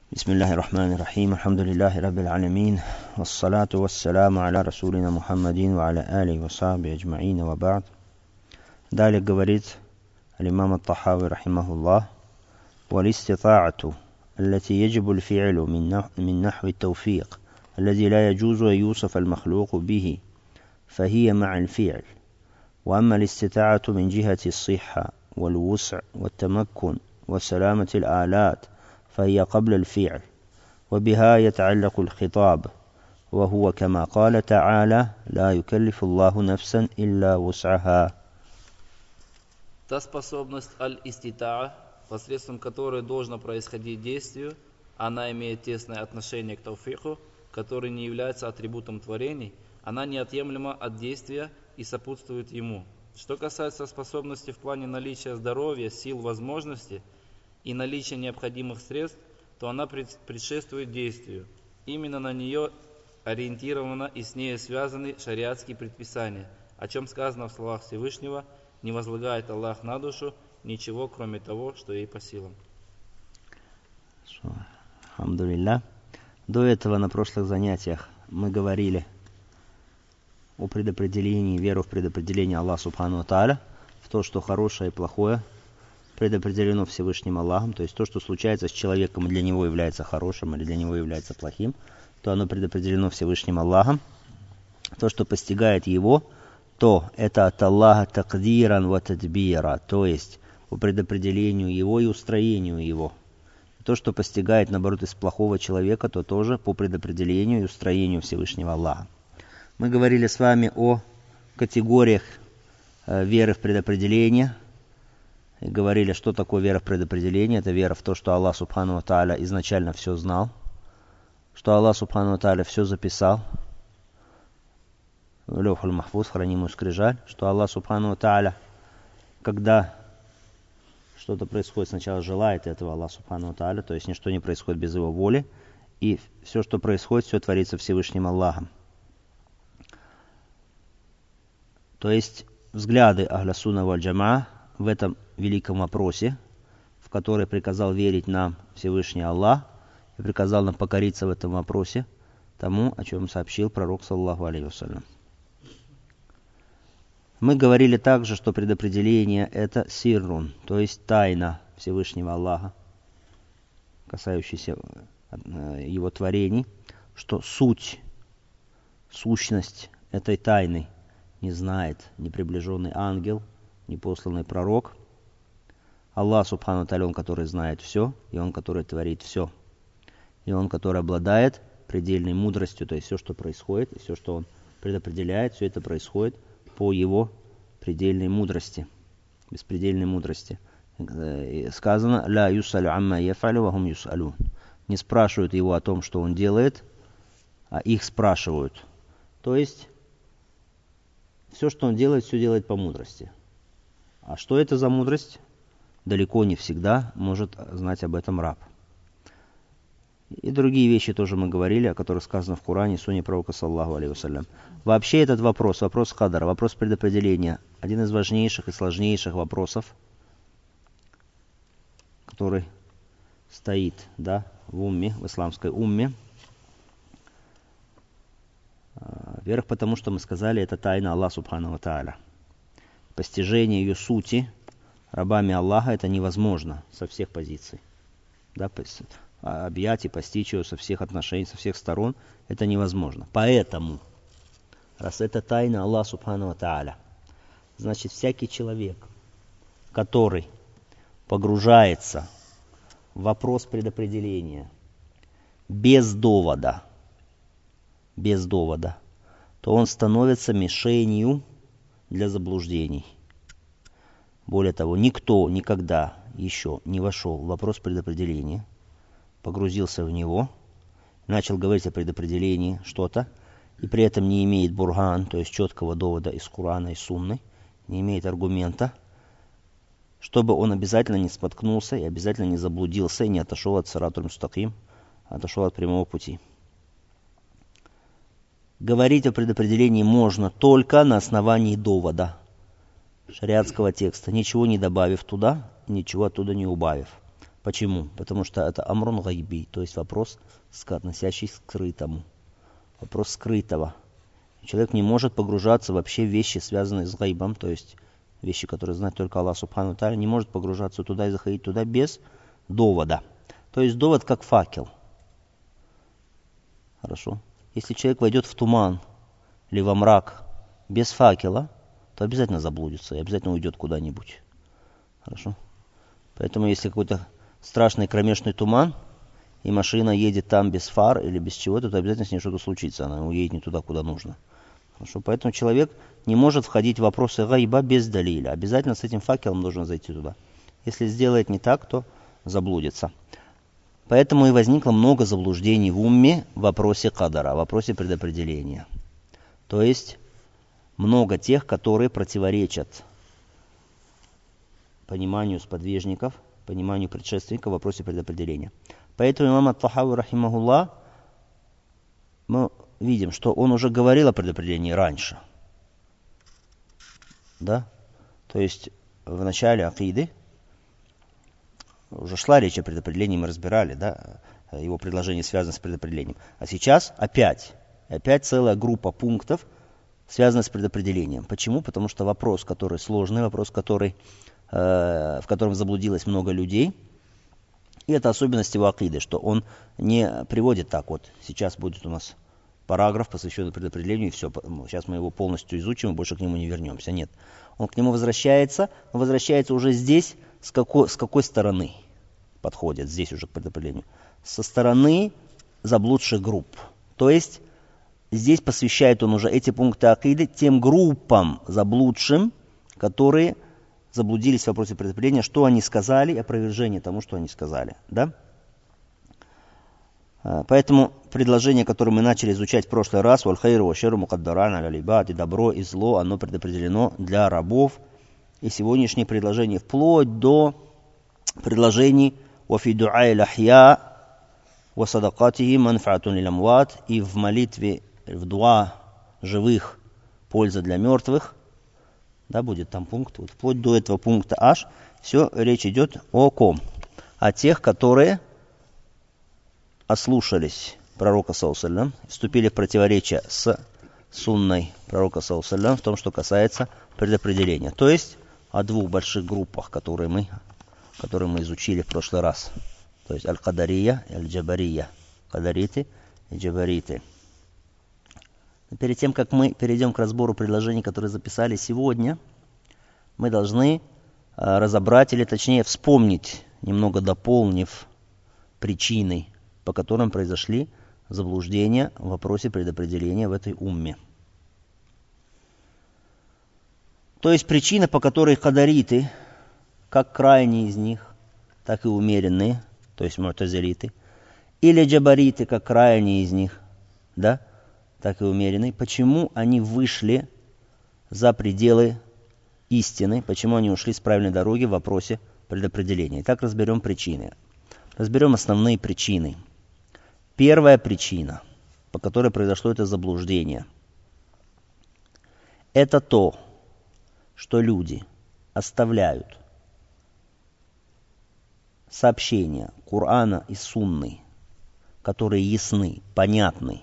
بسم الله الرحمن الرحيم الحمد لله رب العالمين والصلاة والسلام على رسولنا محمد وعلى آله وصحبه أجمعين وبعد. Далее говорит الإمام الطحاوي رحمه الله: والاستطاعة التي يجب الفعل من نحو التوفيق الذي لا يجوز أن يوصف المخلوق به فهي مع الفعل. وأما الاستطاعة من جهة الصحة والوسع والتمكن وسلامة الآلات فهي قبل الفعل، وبها يتعلق الخطاب، وهو كما قال تعالى: لا يكلف الله نفسا إلا وسعها. Та способность аль-иститаа, посредством которой должно происходить действию, она имеет тесное отношение к тауфику, который не является атрибутом творений, она неотъемлема от действия и сопутствует ему. Что касается способности в плане наличия здоровья, сил, возможностей и наличия необходимых средств, то она предшествует действию. Именно на нее ориентировано и с ней связаны шариатские предписания, о чем сказано в словах Всевышнего: не возлагает Аллах на душу ничего, кроме того, что ей по силам. Алхамдулилля. До этого на прошлых занятиях мы говорили о предопределении, веру в предопределение Аллаха Субхану ва Тааля, в то, что хорошее и плохое предопределено Всевышним Аллахом, то есть то, что случается с человеком и для него является хорошим или для него является плохим, то оно предопределено Всевышним Аллахом. То, что постигает его, то это от Аллаха такдиран ва тадбира, то есть по предопределению его и устроению его. То, что постигает, наоборот, из плохого человека, то тоже по предопределению и устроению Всевышнего Аллаха. Мы говорили с вами о категориях веры в предопределение, и говорили, что такое вера в предопределение. Это вера в то, что Аллах Субхану ва Тааля изначально все знал, что Аллах Субхану ва Тааля все записал в Лёхуль Махфуз, хранимую скрижаль, что Аллах Субхану ва Тааля, когда что-то происходит, сначала желает этого Аллах Субхану ва Тааля, то есть ничто не происходит без его воли, и все, что происходит, все творится Всевышним Аллахом. То есть взгляды Ахля Сунна валь Джамаа в этом великом вопросе, в который приказал верить нам Всевышний Аллах и приказал нам покориться в этом вопросе тому, о чем сообщил пророк саллаллаху алейхи вассалям. Мы говорили также, что предопределение это сиррун, то есть тайна Всевышнего Аллаха, касающаяся его творений, что сущность этой тайны не знает ни приближенный ангел, ни посланный пророк. Аллах Субхану ва Тааля, Он, который знает все, и Он, который творит все. И Он, который обладает предельной мудростью, то есть все, что происходит, и все, что Он предопределяет, все это происходит по Его предельной мудрости, беспредельной мудрости. Сказано: «Ля юсалю амма яфалю ва хум юсалюн». Не спрашивают Его о том, что Он делает, а их спрашивают. То есть все, что Он делает, все делает по мудрости. А что это за мудрость? Далеко не всегда может знать об этом раб. И другие вещи тоже мы говорили, о которых сказано в Коране и Сунне пророка саллаллаху алейхи вассалям. Вообще этот вопрос кадара, вопрос предопределения, один из важнейших и сложнейших вопросов, который стоит, в умме, в исламской умме. Во-первых, потому что мы сказали, это тайна Аллаха Субхану ва Тааля. Постижение ее сути рабами Аллаха это невозможно со всех позиций. Объять и постичь ее со всех отношений, со всех сторон это невозможно. Поэтому, раз это тайна Аллаха Субхану ва Тааля, значит всякий человек, который погружается в вопрос предопределения без довода, то он становится мишенью для заблуждений. Более того, никто никогда еще не вошел в вопрос предопределения, погрузился в него, начал говорить о предопределении что-то, и при этом не имеет бурган, то есть четкого довода из Корана и Сунны, не имеет аргумента, чтобы он обязательно не споткнулся и обязательно не заблудился и не отошел от сиратуль мустаким, отошел от прямого пути. Говорить о предопределении можно только на основании довода шариатского текста, ничего не добавив туда, ничего оттуда не убавив. Почему? Потому что это амрун гайби, то есть вопрос, относящийся к скрытому. Вопрос скрытого. Человек не может погружаться вообще в вещи, связанные с гайбом, то есть вещи, которые знает только Аллах Субхану Тааля, не может погружаться туда и заходить туда без довода. То есть довод как факел. Хорошо. Если человек войдет в туман или во мрак без факела, то обязательно заблудится и обязательно уйдет куда-нибудь. Хорошо. Поэтому если какой-то страшный кромешный туман, и машина едет там без фар или без чего-то, то обязательно с ней что-то случится. Она уедет не туда, куда нужно. Хорошо. Поэтому человек не может входить в вопросы гайба без далиля. Обязательно с этим факелом должен зайти туда. Если сделает не так, то заблудится. Поэтому и возникло много заблуждений в умме в вопросе кадара, в вопросе предопределения. То есть много тех, которые противоречат пониманию сподвижников, пониманию предшественников в вопросе предопределения. Поэтому имам ат-Тахави, рахимахуллах, мы видим, что он уже говорил о предопределении раньше. Да? То есть в начале акиды уже шла речь о предопределении, мы разбирали, да, его предложение связано с предопределением. А сейчас опять целая группа пунктов связана с предопределением. Почему? Потому что вопрос, который сложный, вопрос, в котором заблудилось много людей, и это особенность его акиды, что он не приводит так вот, сейчас будет у нас параграф, посвященный предопределению, и все, сейчас мы его полностью изучим и больше к нему не вернемся. Нет. Он к нему возвращается, но возвращается уже здесь, с какой стороны подходит здесь уже к предопределению. Со стороны заблудших групп. То есть здесь посвящает он уже эти пункты акиды тем группам заблудшим, которые заблудились в вопросе предопределения, что они сказали, опровержение тому, что они сказали. Да? Поэтому предложение, которое мы начали изучать в прошлый раз, «Валь-хайру ва-шерру мукаддаран аля-либад», и добро, и зло, оно предопределено для рабов. И сегодняшнее предложение вплоть до предложений «Вафи ду'ай лахья ва садакатихи манфаатун лиль-амват», и в молитве, в дуа живых польза для мертвых. Да, будет там пункт. Вот вплоть до этого пункта аж все речь идет о ком? О тех, которые ослушались пророка саллаллаху, вступили в противоречие с сунной пророка саллаллаху в том, что касается предопределения. То есть о двух больших группах, которые мы изучили в прошлый раз. То есть аль-кадария и аль-джабария. Кадариты и джабариты. Но перед тем, как мы перейдем к разбору предложений, которые записали сегодня, мы должны разобрать, или точнее вспомнить, немного дополнив причины, по которым произошли заблуждения в вопросе предопределения в этой умме. То есть причина, по которой кадариты, как крайние из них, так и умеренные, то есть му'тазилиты, или джабариты, как крайние из них, да, так и умеренные, почему они вышли за пределы истины, почему они ушли с правильной дороги в вопросе предопределения. Итак, разберем причины. Разберем основные причины. Первая причина, по которой произошло это заблуждение, это то, что люди оставляют сообщения Корана и Сунны, которые ясны, понятны,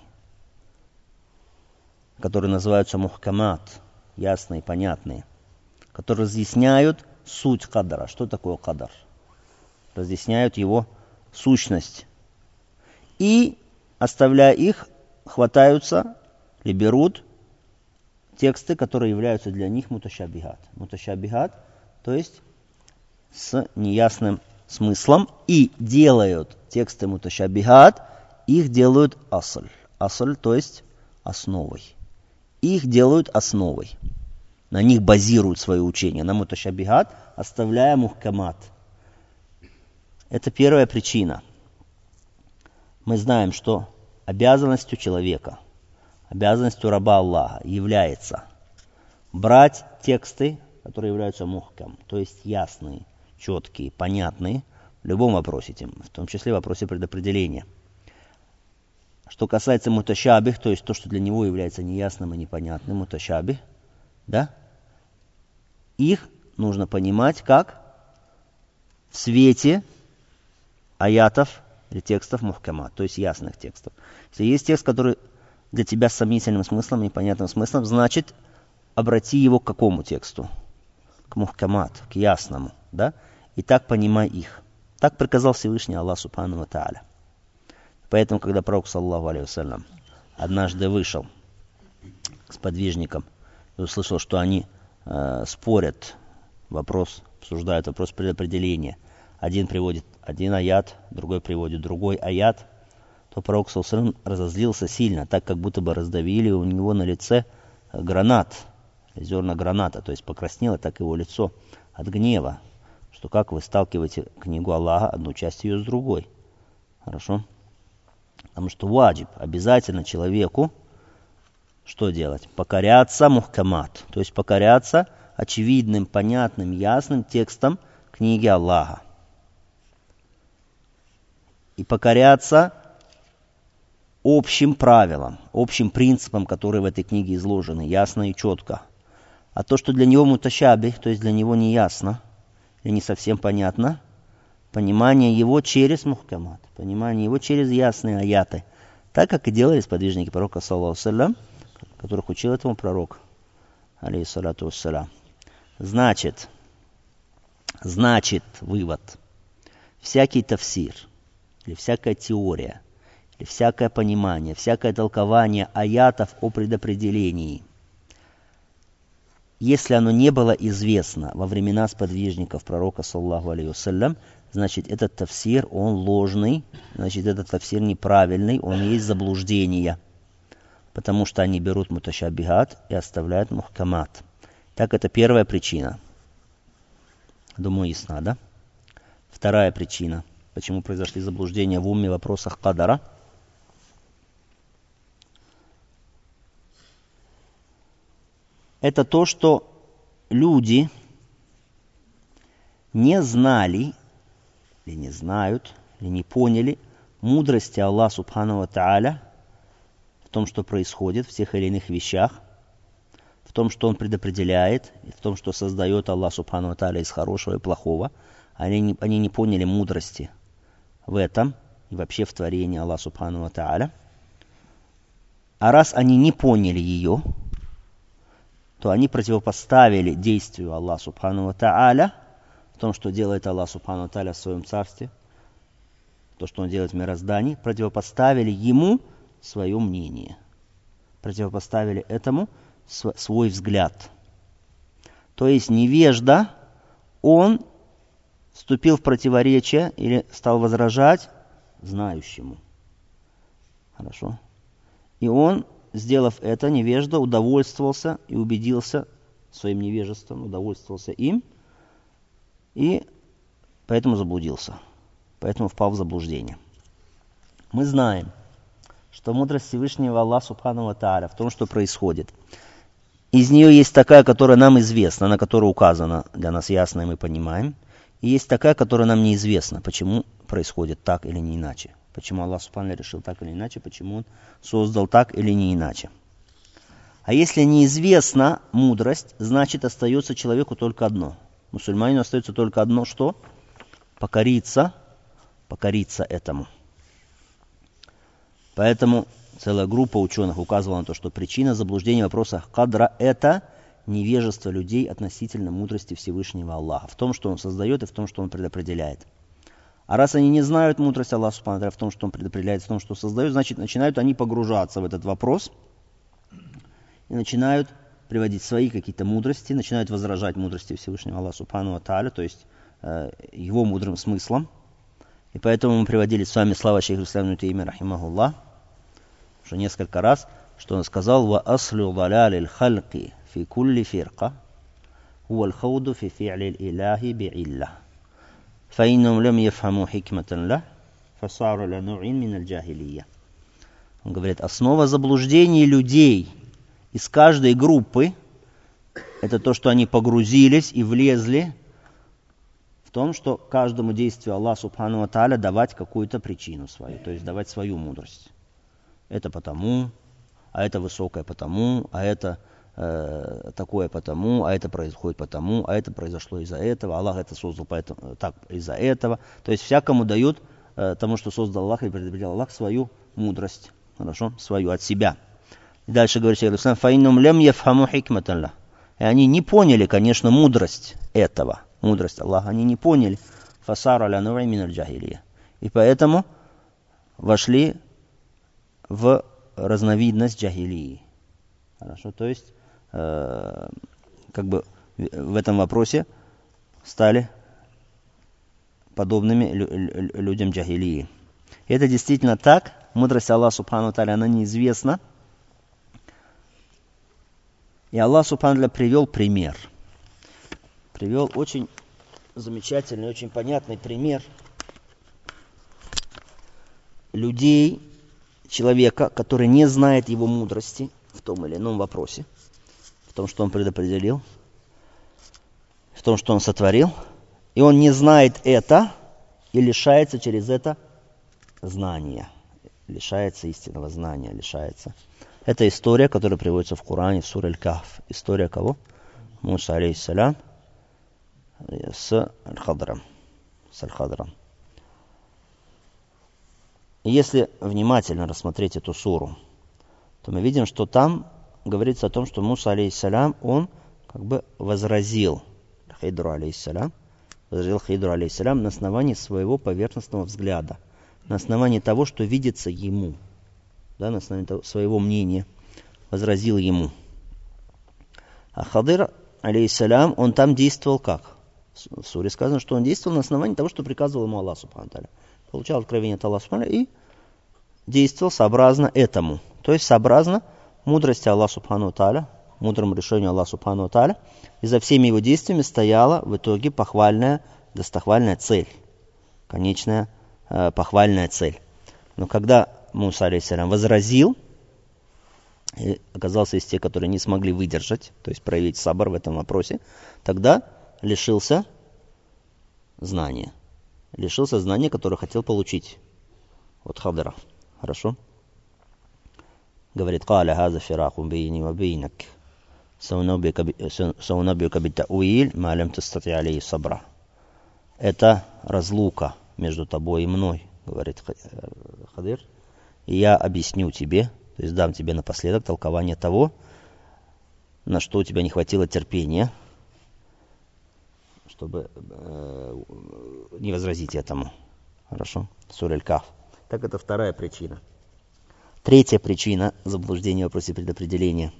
которые называются мухкамат, ясные, понятные, которые разъясняют суть кадара. Что такое кадар? Разъясняют его сущность. И, оставляя их, хватаются или берут тексты, которые являются для них муташабихат. Муташабихат, то есть с неясным смыслом, и делают тексты муташабихат, их делают асль. Асль, то есть основой. Их делают основой. На них базируют свое учение, на муташабихат, оставляя мухкамат. Это первая причина. Мы знаем, что обязанностью человека, обязанностью раба Аллаха является брать тексты, которые являются мухкам, то есть ясные, четкие, понятные, в любом вопросе, в том числе в вопросе предопределения. Что касается муташабих, то есть то, что для него является неясным и непонятным, муташабих, да, их нужно понимать как в свете аятов или текстов мухкамат, то есть ясных текстов. Если есть текст, который для тебя с сомнительным смыслом, непонятным смыслом, значит, обрати его к какому тексту? К мухкамат, к ясному, да? И так понимай их. Так приказал Всевышний Аллах Субхану ва Тааля. Поэтому, когда пророк, саллаллаху алейхи вассалям, однажды вышел к сподвижникам и услышал, что они спорят, обсуждают вопрос предопределения. Один приводит один аят, другой приводит другой аят, то пророк, саллаллаху алейхи вассалям, разозлился сильно, так как будто бы раздавили у него на лице гранат, зерна граната, то есть покраснело так его лицо от гнева, что как вы сталкиваете книгу Аллаха, одну часть ее с другой. Хорошо? Потому что ваджиб, обязательно человеку что делать? Покоряться мухкамат, то есть покоряться очевидным, понятным, ясным текстам книги Аллаха. И покоряться общим правилам, общим принципам, которые в этой книге изложены, ясно и четко. А то, что для него муташабих, то есть для него не ясно или не совсем понятно, понимание его через мухкамат, понимание его через ясные аяты, так как и делали сподвижники пророка, саллаллаху алейхи вассалям, которых учил этому пророк, алейхиссалату вассалям. Значит, вывод, всякий тафсир, или всякая теория, или всякое понимание, всякое толкование аятов о предопределении, если оно не было известно во времена сподвижников пророка, саллаллаху алейхи вассалям, значит, этот тафсир, он ложный, значит, этот тафсир неправильный, он есть заблуждение, потому что они берут муташабихат и оставляют мухкамат. Так, это первая причина. Думаю, ясна, да? Вторая причина, почему произошли заблуждения в умме в вопросах кадара. Это то, что люди не знали, или не знают, или не поняли мудрости Аллаха Субхану ва Тааля в том, что происходит в тех или иных вещах, в том, что Он предопределяет, и в том, что создает Аллах Субхану ва Тааля из хорошего и плохого. Они не поняли мудрости в этом и вообще в творении Аллаха Субхану ва Тааля. А раз они не поняли ее, то они противопоставили действию Аллаха Субхану ва Тааля в том, что делает Аллах Субхану ва Тааля в своем царстве, то, что Он делает в мироздании, противопоставили Ему свое мнение, противопоставили этому свой взгляд. То есть невежда, он вступил в противоречие или стал возражать знающему. Хорошо? И он, сделав это, невежда удовольствовался и убедился своим невежеством, удовольствовался им, и поэтому заблудился, поэтому впал в заблуждение. Мы знаем, что мудрость Всевышнего Аллаха Субхану ва Тааля в том, что происходит. Из нее есть такая, которая нам известна, на которую указано для нас ясно, и мы понимаем. И есть такая, которая нам неизвестна, почему происходит так или не иначе. Почему Аллах Субхану решил так или иначе, почему Он создал так или не иначе. А если неизвестна мудрость, значит остается человеку только одно. Мусульманину остается только одно, что? Покориться этому. Поэтому целая группа ученых указывала на то, что причина заблуждения в вопросах кадра – это невежество людей относительно мудрости Всевышнего Аллаха, в том, что Он создает, и в том, что Он предопределяет. А раз они не знают мудрость Аллаха Субхану ва Тааля в том, что Он предопределяет, в том, что создает, значит, начинают они погружаться в этот вопрос и начинают приводить свои какие-то мудрости, начинают возражать мудрости Всевышнего Аллаха Субхану ва Тааля, то есть Его мудрым смыслом. И поэтому мы приводили с вами слова шейха ибн Тайми рахимахуллах уже несколько раз, что он сказал: «Ва аслю далялил халки фи кулли фирка, хуа аль-хауду фи фи'лил илахи би'илля, фа иннум лям яфхаму хикматан ля, фасару ля ну'ин мин аль-джахилия». Он говорит, основа заблуждений людей из каждой группы – это то, что они погрузились и влезли в том, что каждому действию Аллаха Субхану ва Тааля давать какую-то причину свою, то есть давать свою мудрость. Это потому, а это высокое потому, а это такое потому, а это происходит потому, а это произошло из-за этого, Аллах это создал поэтому, так из-за этого. То есть всякому дают тому, что создал Аллах и предопределил Аллах, свою мудрость. Хорошо? Свою от себя. И дальше говорит шейх аль-Ислам: «Фаиннум лям яфхаму хикматаллах». И они не поняли, конечно, мудрость этого. Мудрость Аллаха они не поняли. Фасар аля нури миналь джахилия. И поэтому вошли в разновидность джахилии. Хорошо? То есть, как бы в этом вопросе стали подобными людям джахилии. И это действительно так. Мудрость Аллаха субхану ва тааля, она неизвестна. И Аллах субхану ва тааля привел пример. Привел очень замечательный, очень понятный пример людей, человека, который не знает его мудрости в том или ином вопросе, в том, что он предопределил, в том, что он сотворил, и он не знает это и лишается через это знания, лишается истинного знания, лишается. Это история, которая приводится в Коране, в суре Аль-Кахф. История кого? Муса, алейхиссалям, с Аль-Хадром. И если внимательно рассмотреть эту суру, то мы видим, что там говорится о том, что Муса, алейхиссалям, он как бы возразил Хидру, алейхиссалям, на основании своего поверхностного взгляда, на основании того, что видится ему, да, на основании своего мнения, возразил ему. А Хадыр, алейхиссалям, он там действовал как? В суре сказано, что он действовал на основании того, что приказывал ему Аллах субхану ва тааля. Получал откровение от Аллаха субхану ва тааля и действовал сообразно этому. То есть сообразно мудрости Аллаха субхану ва тааля, мудрому решению Аллаха субхану ва тааля. И за всеми его действиями стояла в итоге похвальная, достохвальная цель. Конечная похвальная цель. Но когда Муса, алейхиссалям, возразил, и оказался из тех, которые не смогли выдержать, то есть проявить сабр в этом вопросе, тогда лишился знания. Лишился знания, которое хотел получить от Хадра. Хорошо? Говорит: «Каля хаза фираху бейни ва бейнак. Саунаббиука бит-та'уиль ма лям тастати' алейхи сабра». Это разлука между тобой и мной, говорит Хадр. И я объясню тебе, то есть дам тебе напоследок толкование того, на что у тебя не хватило терпения, чтобы не возразить этому. Хорошо? Сура Аль-Кахф. Так, это вторая причина. Третья причина заблуждения в вопросе предопределения.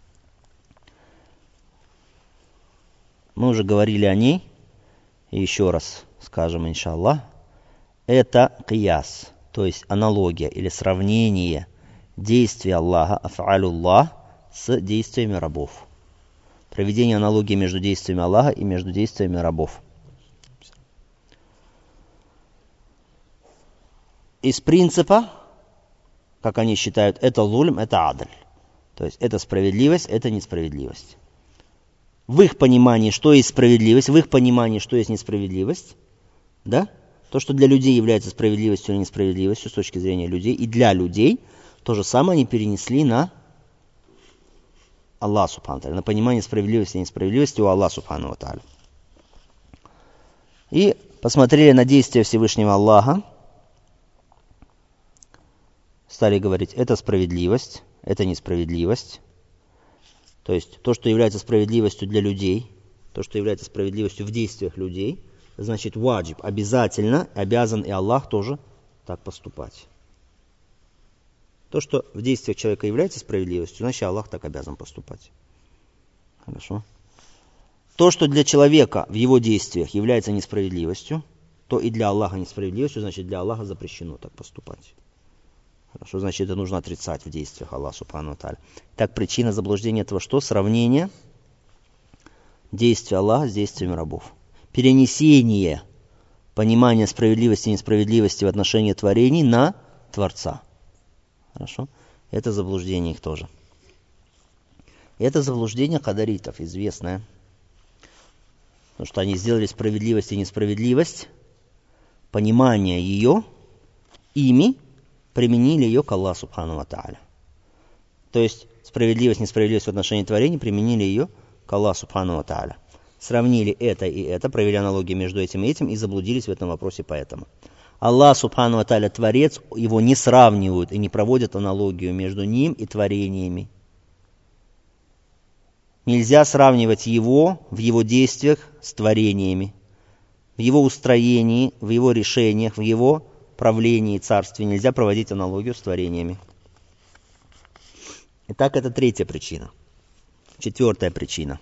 Мы уже говорили о ней, и еще раз скажем, иншаллах. Это кияс, то есть аналогия или сравнение действий Аллаха, аф'алуллах, с действиями рабов. Проведение аналогии между действиями Аллаха и между действиями рабов. Из принципа, как они считают, это лульм, это адль. То есть это справедливость, это несправедливость. В их понимании, что есть справедливость, в их понимании, что есть несправедливость, да? То, что для людей является справедливостью или несправедливостью с точки зрения людей, и для людей, то же самое они перенесли на Аллах субхану ва тааля, на понимание справедливости и несправедливости у Аллаха субхану ва тааля. И посмотрели на действия Всевышнего Аллаха, стали говорить, это справедливость, это несправедливость. То есть то, что является справедливостью для людей, то, что является справедливостью в действиях людей, значит, ваджиб, обязательно, обязан и Аллах тоже так поступать. То, что в действиях человека является справедливостью, значит, Аллах так обязан поступать. Хорошо? То, что для человека в его действиях является несправедливостью, то и для Аллаха несправедливостью, значит, для Аллаха запрещено так поступать. Хорошо, значит, это нужно отрицать в действиях Аллаха субхану ва тааля. Так, причина заблуждения этого что? Сравнение действия Аллаха с действиями рабов. Перенесение понимания справедливости и несправедливости в отношении творений на Творца. Хорошо? Это заблуждение их тоже. И это заблуждение кадаритов, известное. Потому что они сделали справедливость и несправедливость, понимание ее, ими применили ее к Аллаху субхану ва тааля. То есть справедливость, несправедливость в отношении творений применили ее к Аллаху субхану ва тааля. Сравнили это и это, провели аналогию между этим и этим и заблудились в этом вопросе поэтому. Аллах Субхану ва Тааля Творец, его не сравнивают и не проводят аналогию между ним и творениями. Нельзя сравнивать его в его действиях с творениями, в его устроении, в его решениях, в его правлении и царстве. Нельзя проводить аналогию с творениями. Итак, это третья причина. Четвертая причина.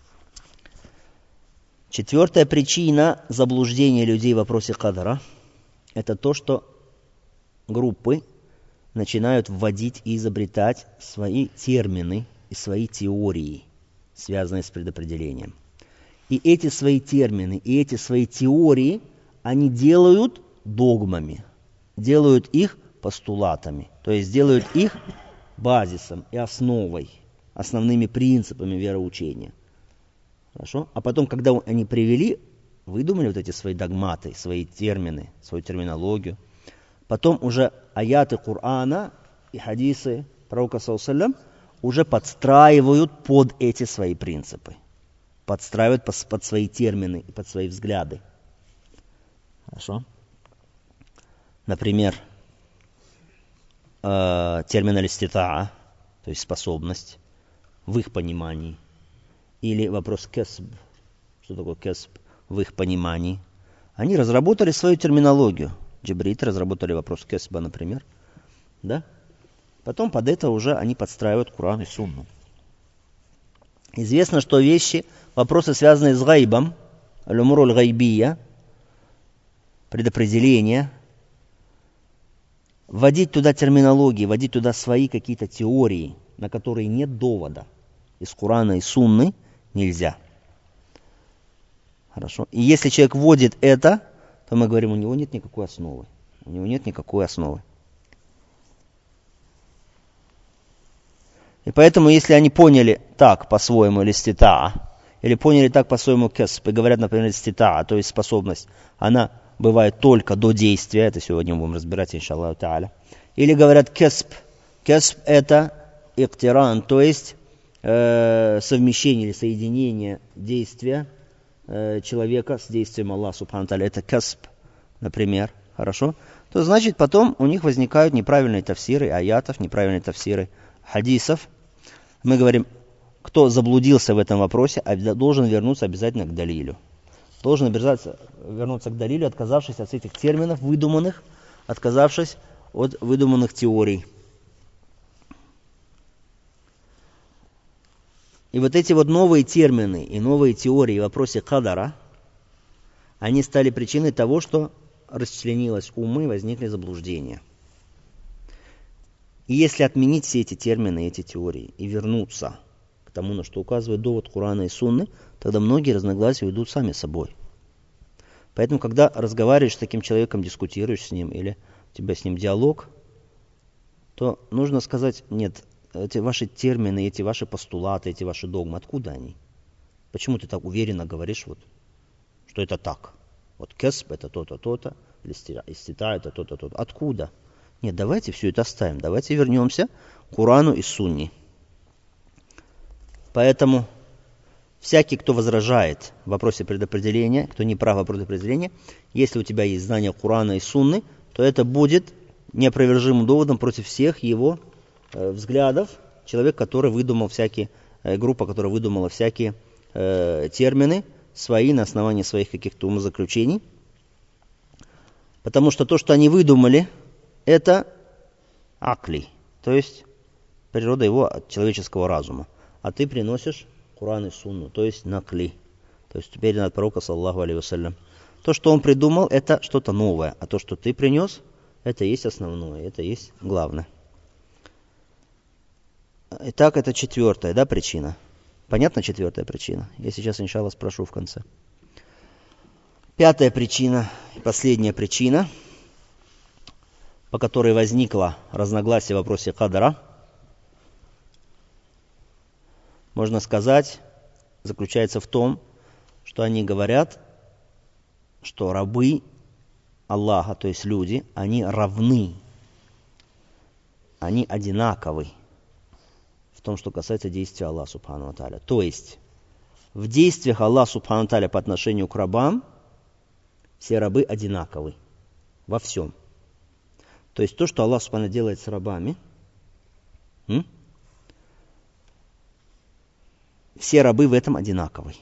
Четвертая причина заблуждения людей в вопросе кадара – это то, что группы начинают вводить и изобретать свои термины и свои теории, связанные с предопределением. И эти свои термины, и эти свои теории они делают догмами, делают их постулатами, то есть делают их базисом и основой, основными принципами вероучения. Хорошо? А потом, когда они выдумали вот эти свои догматы, свои термины, свою терминологию, потом уже аяты Корана и хадисы пророка саллаллаху алейхи ва саллям уже подстраивают под эти свои принципы, подстраивают под свои термины и под свои взгляды. Хорошо? Например, термин аль-иститаа, то есть способность, в их понимании. Или вопрос кесб, что такое кесб, в их понимании. Они разработали свою терминологию. Джибриты разработали вопрос кесба, например. Да? Потом под это уже они подстраивают Куран и Сунну. Известно, что вопросы, связанные с гайбом, аль-умуруль гайбия, предопределение, вводить туда терминологии, вводить туда свои какие-то теории, на которые нет довода из Курана и Сунны, нельзя. Хорошо. И если человек вводит это, то мы говорим, у него нет никакой основы. У него нет никакой основы. И поэтому, если они поняли так по-своему листитаа, или поняли так по-своему кесп, и говорят, например, листитаа, то есть способность, она бывает только до действия, это сегодня мы будем разбирать, иншаллаху та'аля. Или говорят кесп. Кесп это иктиран, то есть совмещение или соединение действия человека с действием Аллаха Субхану Тааля. Это касб, например. Хорошо? То значит, потом у них возникают неправильные тафсиры аятов, неправильные тафсиры хадисов. Мы говорим, кто заблудился в этом вопросе, должен вернуться обязательно к далилю. Должен обязательно вернуться к далилю, отказавшись от этих терминов выдуманных, отказавшись от выдуманных теорий. И вот эти вот новые термины и новые теории в вопросе кадара, они стали причиной того, что расчленилось умы и возникли заблуждения. И если отменить все эти термины и эти теории и вернуться к тому, на что указывает довод Курана и Сунны, тогда многие разногласия уйдут сами собой. Поэтому, когда разговариваешь с таким человеком, дискутируешь с ним, или у тебя с ним диалог, то нужно сказать, нет, эти ваши термины, эти ваши постулаты, эти ваши догмы, откуда они? Почему ты так уверенно говоришь, что это так? Вот кесб это то-то, то-то, истита это то-то, то-то. Откуда? Нет, давайте все это оставим, давайте вернемся к Курану и Сунне. Поэтому всякий, кто возражает в вопросе предопределения, кто не прав в вопросе предопределения, если у тебя есть знание Курана и Сунны, то это будет неопровержимым доводом против всех его взглядов. Человек, который выдумал группа, которая выдумала всякие термины свои на основании своих каких-то умозаключений. Потому что то, что они выдумали, это акли, то есть природа его человеческого разума. А ты приносишь Куран и Сунну, то есть накли, то есть теперь от пророка, саллаллаху алейхи вассалям. То, что он придумал, это что-то новое, а то, что ты принес, это есть основное, это есть главное. Итак, это четвертая, причина. Понятна четвертая причина? Я сейчас, иншаллах, спрошу в конце. Пятая причина, последняя причина, по которой возникло разногласие в вопросе кадара, можно сказать, заключается в том, что они говорят, что рабы Аллаха, то есть люди, они равны, они одинаковы в том, что касается действия Аллаха Субхану ва Тааля. То есть в действиях Аллаха Субхану ва Тааля по отношению к рабам все рабы одинаковы. во всем. То есть то, что Аллах Субхану делает с рабами, все рабы в этом одинаковы.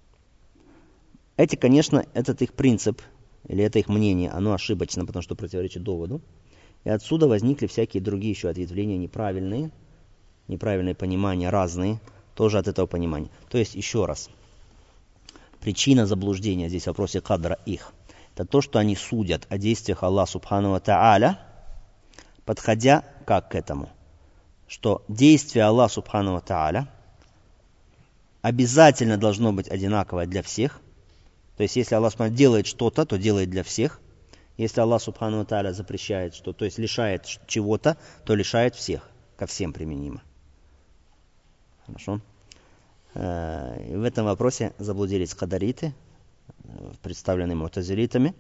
Конечно, этот их принцип, или это их мнение, оно ошибочно, потому что противоречит доводу. И отсюда возникли всякие другие еще ответвления неправильные понимания, разные, тоже от этого понимания. То есть, еще раз, причина заблуждения здесь в вопросе кадра их, это то, что они судят о действиях Аллаха Субхану ва Тааля, подходя как к этому? Что действие Аллаха Субхану ва Тааля обязательно должно быть одинаковое для всех. То есть, если Аллах Субхану делает что-то, то делает для всех. Если Аллах Субхану ва Тааля запрещает что-то, то есть лишает чего-то, то лишает всех, ко всем применимо. Хорошо? И в этом вопросе заблудились кадариты, представленные му'тазилитами.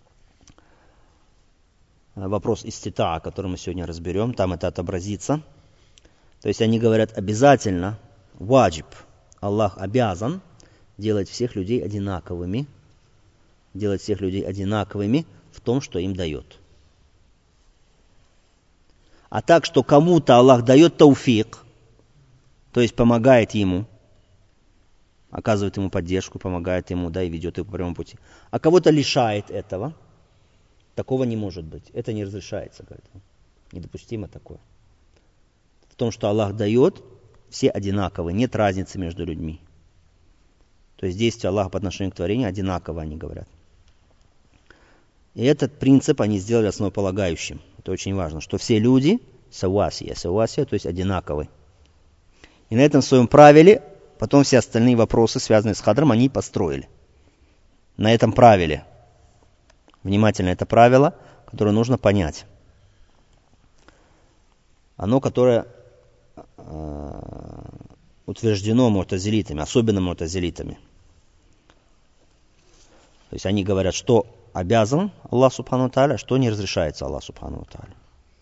Вопрос иститаа, который мы сегодня разберем, там это отобразится. То есть они говорят обязательно, ваджиб, Аллах обязан делать всех людей одинаковыми, в том, что им дает. А так, что кому-то Аллах дает тауфик, то есть помогает ему, оказывает ему поддержку, помогает ему, и ведет его по прямому пути. А кого-то лишает этого, такого не может быть. Это не разрешается, говорит. Недопустимо такое. В том, что Аллах дает, все одинаковы, нет разницы между людьми. То есть действие Аллаха по отношению к творению одинаково, они говорят. И этот принцип они сделали основополагающим. Это очень важно, что все люди савасия, то есть одинаковы. И на этом своем правиле потом все остальные вопросы, связанные с хадром, они построили. На этом правиле. Внимательно это правило, которое нужно понять. Оно, которое утверждено му'тазилитами, особенно му'тазилитами. То есть они говорят, что обязан Аллах Субхану ва Тааля, что не разрешается Аллах Субхану ва Тааля.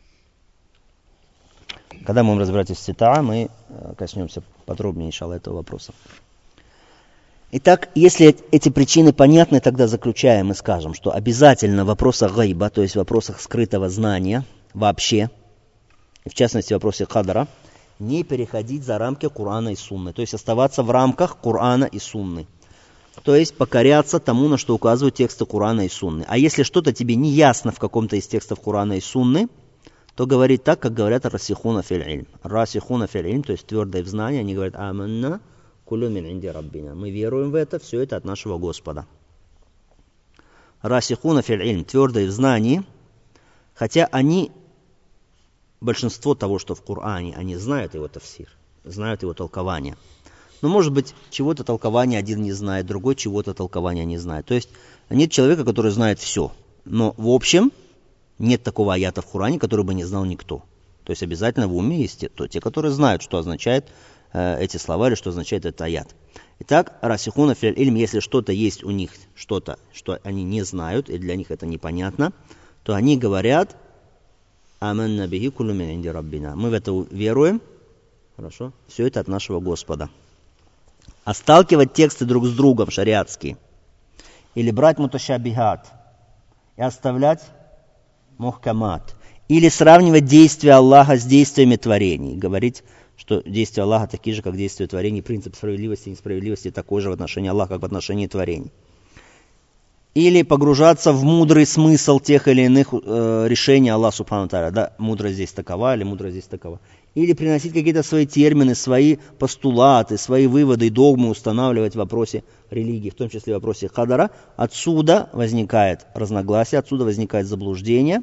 Когда мы будем разбирать иститаа, мы коснемся подробнее, иншаллах, этого вопроса. Итак, если эти причины понятны, тогда заключаем и скажем, что обязательно в вопросах гайба, то есть в вопросах скрытого знания вообще, и в частности в вопросе кадра, не переходить за рамки Корана и Сунны, то есть оставаться в рамках Корана и Сунны. То есть покоряться тому, на что указывают тексты Корана и Сунны. А если что-то тебе не ясно в каком-то из текстов Корана и Сунны, то говорить так, как говорят расихуна фил ильм. Расихуна фил ильм, то есть твердое в знании, они говорят аманна кулю мин инди раббина. Мы веруем в это, все это от нашего Господа. Расихуна фил ильм, твердое в знании, хотя они, большинство того, что в Коране, они знают его тафсир, знают его толкование. Но, может быть, чего-то толкования один не знает, другой чего-то толкования не знает. То есть нет человека, который знает все. Но, в общем, нет такого аята в Коране, который бы не знал никто. То есть обязательно в уме есть те, которые знают, что означают эти слова или что означает этот аят. Итак, расихуна фил ильм, если что-то есть у них, что-то, что они не знают, и для них это непонятно, то они говорят аманна бихи куллю мин инди раббина. Мы в это веруем. Хорошо? Все это от нашего Господа. А сталкивать тексты друг с другом шариатские, или брать муташабихат и оставлять мухкамат, или сравнивать действия Аллаха с действиями творений, говорить, что действия Аллаха такие же, как действия творений, принцип справедливости и несправедливости такой же в отношении Аллаха, как в отношении творений. Или погружаться в мудрый смысл тех или иных решений Аллаха Субхану ва Тааля. Да, мудрость здесь такова, или мудрость здесь такова. Или приносить какие-то свои термины, свои постулаты, свои выводы и догмы устанавливать в вопросе религии, в том числе в вопросе кадара. Отсюда возникает разногласие, отсюда возникает заблуждение.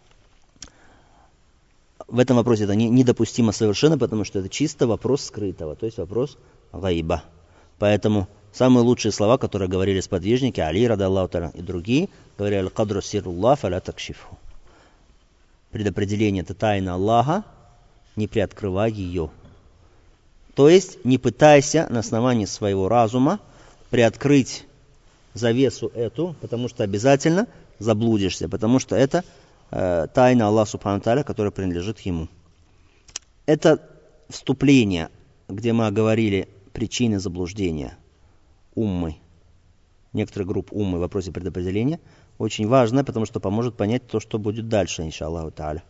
В этом вопросе это недопустимо совершенно, потому что это чисто вопрос скрытого, то есть вопрос гайба. Поэтому самые лучшие слова, которые говорили сподвижники, Али, рада Аллаху та'аля, и другие, говорили «Кадру сирруллах фаля такшифху». Предопределение – это тайна Аллаха, не приоткрывай ее. То есть не пытайся на основании своего разума приоткрыть завесу эту, потому что обязательно заблудишься, потому что это тайна Аллаха Субхану ва Тааля, которая принадлежит Ему. Это вступление, где мы оговорили причины заблуждения уммы, некоторых групп уммы в вопросе предопределения. очень важное, потому что поможет понять то, что будет дальше, иншаллаху тааля.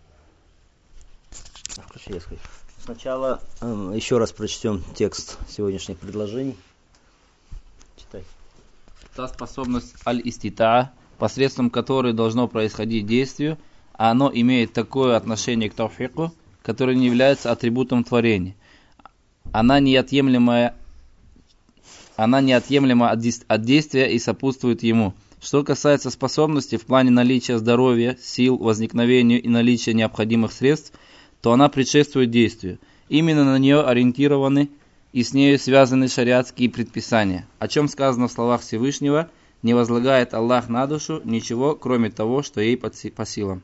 Сначала еще раз прочтем текст сегодняшних предложений. Читай. Та способность аль-иститаа, посредством которой должно происходить действие, а оно имеет такое отношение к тавфику, которое не является атрибутом творения. Она неотъемлема от действия и сопутствует ему. Что касается способности в плане наличия здоровья, сил, возникновению и наличия необходимых средств, то она предшествует действию. Именно на нее ориентированы и с нею связаны шариатские предписания, о чем сказано в словах Всевышнего: «Не возлагает Аллах на душу ничего, кроме того, что ей по силам».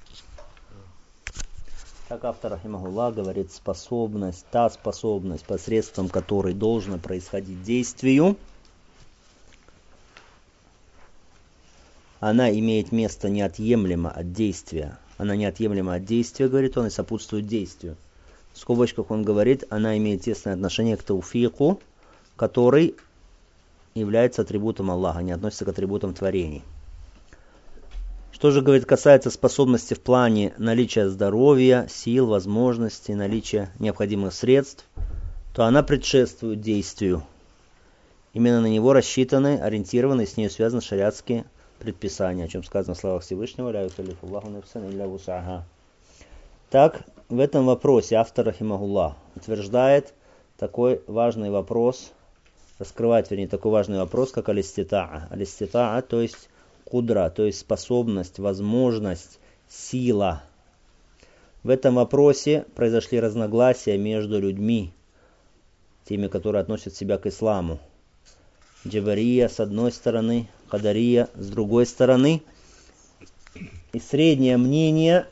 Так автор, рахимахуллах, говорит, та способность, посредством которой должно происходить действию, она имеет место неотъемлемо от действия. Она неотъемлема от действия, говорит он, и сопутствует действию. В скобочках он говорит, она имеет тесное отношение к тауфику, который является атрибутом Аллаха, не относится к атрибутам творений. Что же, говорит, касается способности в плане наличия здоровья, сил, возможностей, наличия необходимых средств, то она предшествует действию. Именно на него рассчитаны, ориентированы и с ней связаны шариатские предписания, о чем сказано в словах Всевышнего: «Ля юкаллифу Аллаху нафсан илля вус'аха». Так, в этом вопросе автор, рахимахуллах, утверждает такой важный вопрос, раскрывает, вернее, такой важный вопрос, как аль-иститаа. Аль-иститаа, то есть кудра, то есть способность, возможность, сила. В этом вопросе произошли разногласия между людьми, теми, которые относят себя к исламу. Джабария с одной стороны, Кадария с другой стороны. И среднее мнение,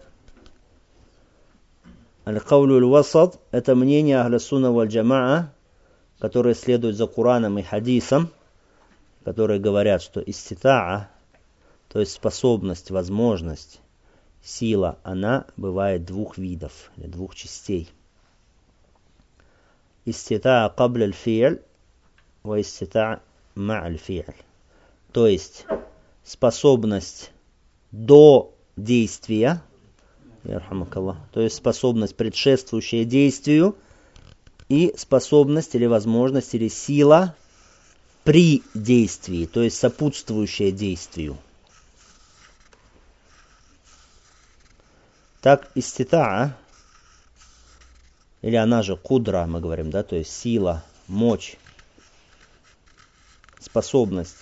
аль-каулю аль-васад, это мнение ахля сунна валь джамаа, которые следуют за Кураном и хадисом, которые говорят, что иститаа, то есть способность, возможность, сила, она бывает двух видов, или двух частей. Иститаа кабля аль-фи'ль ва иститаа ма аль-фи'ль. То есть способность до действия, то есть способность, предшествующая действию, и способность или возможность или сила при действии, то есть сопутствующая действию. Так, иститаа, или она же кудра, мы говорим, да, то есть сила, мощь, способность.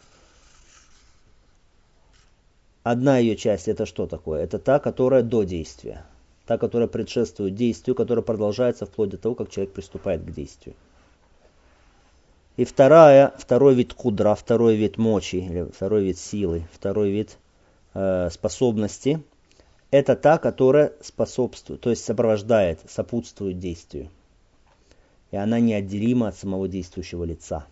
Одна ее часть — это что такое? Это та, которая до действия. Та, которая предшествует действию, которая продолжается вплоть до того, как человек приступает к действию. И второй вид кудра, второй вид мочи, или второй вид силы, второй вид способности, это та, которая способствует, то есть сопровождает, сопутствует действию. И она неотделима от самого действующего лица.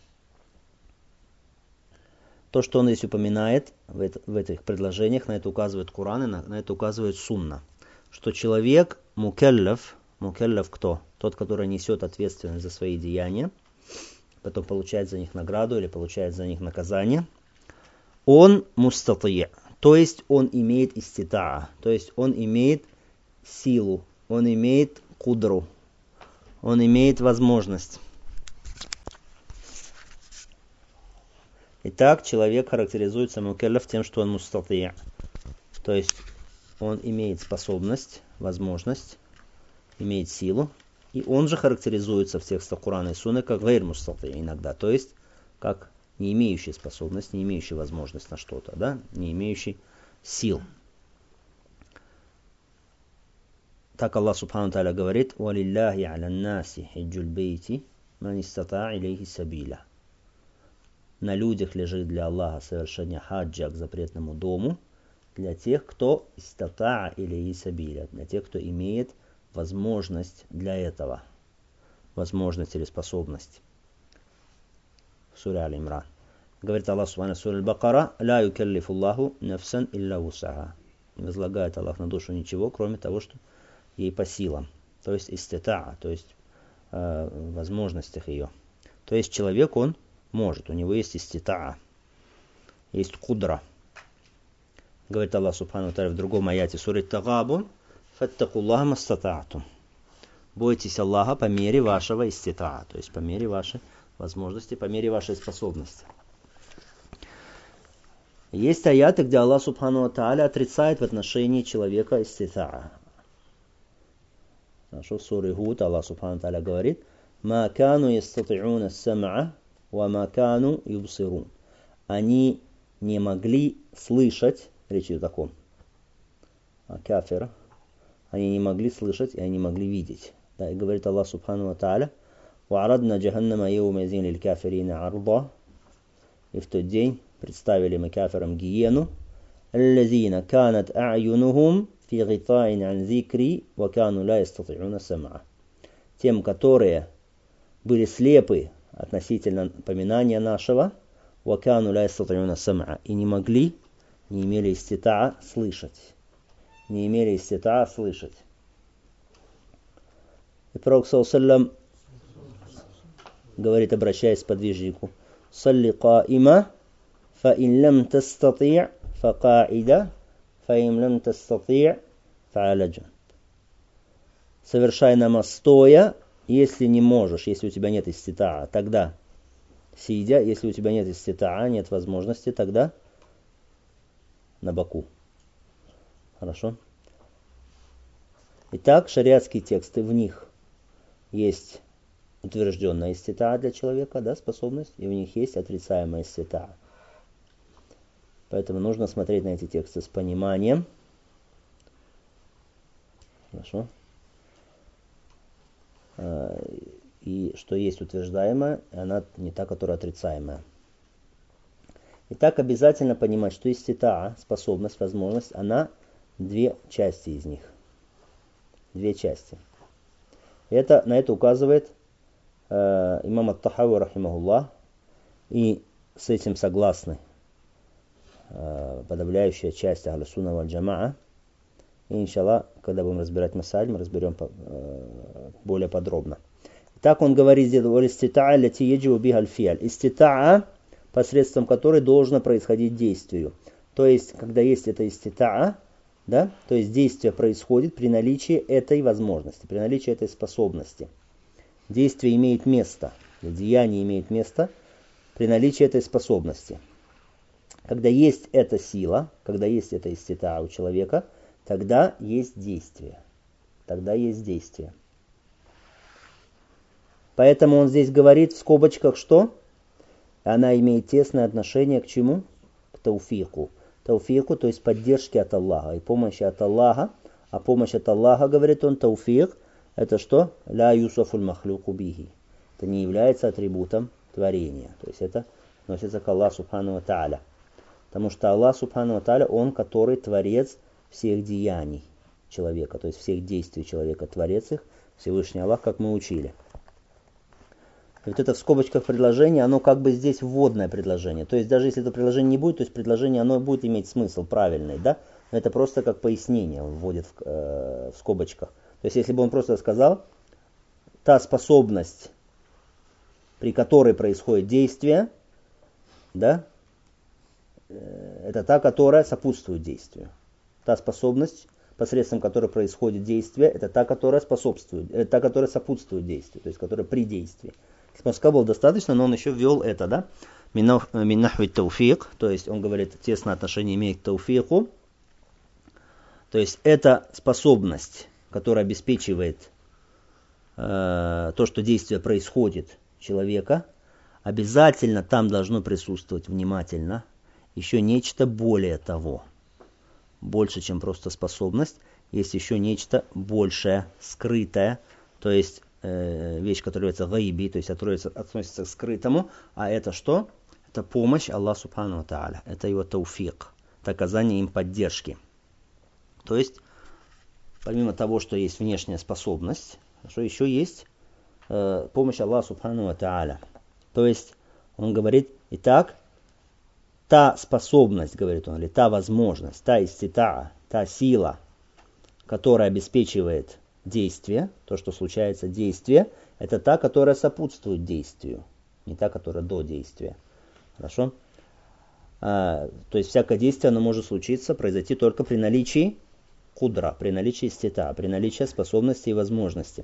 То, что он здесь упоминает в этих предложениях, на это указывает Куран и на это указывает Сунна. Что человек мукеллев кто? Тот, который несет ответственность за свои деяния, потом получает за них награду или получает за них наказание. Он мустатия, то есть он имеет иститаа, то есть он имеет силу, он имеет кудру, он имеет возможность. Итак, человек характеризуется мукеллев тем, что он мустатия, то есть он имеет способность, возможность, имеет силу, и он же характеризуется в текстах Курана и Сунны как гайр мустатия иногда, то есть как не имеющий способность, не имеющий возможность на что-то, да, не имеющий сил. Так Аллах Субхану Тааля говорит: «Валиллахи аля наси хиджуль бейти ман истата илейхи сабиля». На людях лежит для Аллаха совершение хаджа к запретному дому для тех, кто истата илейхи сабиля, для тех, кто имеет возможность для этого, возможность или способность. Сура Аль-Имран. Говорит Аллах Субхану Сура Аль-Бакара: «Ля юкаллифу Аллаху нафсан илля вус'аха». Не возлагает Аллах на душу ничего, кроме того, что ей по силам. То есть иститаа, то есть возможностях ее. То есть человек, он может, у него есть иститаа, есть кудра. Говорит Аллах Субхану ва Тааля в другом аяте суры Тагабун: «Фаттакуллаха мастата'тум». Бойтесь Аллаха по мере вашего иститаа, то есть по мере вашей возможности, по мере вашей способности. Есть аяты, где Аллах Субхану ва Тааля отрицает в отношении человека иститаа. В суре Худ Аллах Субхану ва Тааля говорит: «Ма кану ястати'уна ас-сам'a ва ма кану юбсирун». Они не могли слышать, речь идет о ком? О кафирах. Они не могли слышать и они не могли видеть. Да, и говорит Аллах Субхану ва Тааля: «Ва'радна джаханнама яумазин лиль кафирина арда». И в тот день представили мы кафирам гиену. «Аллазина канат а'юнухум фи гитаин ан зикри ва кану ла ястати'уна сам'a». Тем, которые были слепы относительно поминания нашего, ва кану ла ястати'уна сам'a, и не могли, не имели иститаа слышать. Не имели иститаа слышать. И Пророк ﷺ говорит, обращаясь к подвижнику: «Салли каима, фа ин лам тастати' фа каида, фа ин лам тастати' фа аля джанб». Совершай намаз стоя, если не можешь, если у тебя нет иститаа, тогда сидя, если у тебя нет иститаа, нет возможности, тогда на боку. Хорошо? Итак, шариатские тексты, в них есть утвержденная иститаа для человека, да, способность, и в них есть отрицаемая иститаа. Поэтому нужно смотреть на эти тексты с пониманием. Хорошо? И что есть утверждаемая, она не та, которая отрицаемая. Итак, обязательно понимать, что иститаа, способность, возможность, она две части из них. Две части. На это указывает имам ат-Тахави рахимахуллах, и с этим согласны подавляющая часть Ахлю Сунна валь Джамаа. И иншаллах, когда будем разбирать масаль, мы разберем более подробно. Так он говорит здесь: «Иститаа лати яджибу биха аль-фиаль». Иститаа, посредством которой должно происходить действию. То есть, когда есть эта иститаа, да, то есть действие происходит при наличии этой возможности, при наличии этой способности. Действие имеет место, деяние имеет место при наличии этой способности. Когда есть эта сила, когда есть эта иститаа у человека, тогда есть действие. Тогда есть действие. Поэтому он здесь говорит в скобочках, что она имеет тесное отношение к чему? К тауфику. Тауфику, то есть поддержке от Аллаха и помощи от Аллаха. А помощь от Аллаха, говорит он, тауфик, это что? Ля юсафуль махлюку бихи. Это не является атрибутом творения. То есть это относится к Аллаху Субхану ва Тааля. Потому что Аллах Субхану ва Тааля, он, который творец всех деяний человека, то есть всех действий человека, творец их, Всевышний Аллах, как мы учили. И вот это в скобочках предложение, оно как бы здесь вводное предложение. То есть даже если это предложение не будет, то есть предложение оно будет иметь смысл правильный, да? Но это просто как пояснение он вводит в скобочках. То есть если бы он просто сказал, та способность, при которой происходит действие, да, это та, которая сопутствует действию. Та способность, посредством которой происходит действие, это та, которая способствует, это та, которая сопутствует действию, то есть которая при действии. Если бы он сказал, было достаточно, но он еще ввел это, да? Миннахви тауфик, то есть он говорит, тесное отношение имеет к тауфику. То есть это способность, которая обеспечивает то, что действие происходит у человека. Обязательно там должно присутствовать внимательно еще нечто более того. Больше, чем просто способность, есть еще нечто большее, скрытое, то есть вещь, которая является гайби, то есть относится к скрытому, а это что? Это помощь Аллаху Субхану ва Тааля, это его тауфик, это оказание им поддержки. То есть, помимо того, что есть внешняя способность, что еще есть помощь Аллаху Субхану ва Тааля. То есть, он говорит, итак, та способность, говорит он, или та возможность, та иститаа, та сила, которая обеспечивает действие, то, что случается действие, это та, которая сопутствует действию, не та, которая до действия. Хорошо? То есть всякое действие, оно может случиться, произойти только при наличии кудра, при наличии истита, при наличии способности и возможности.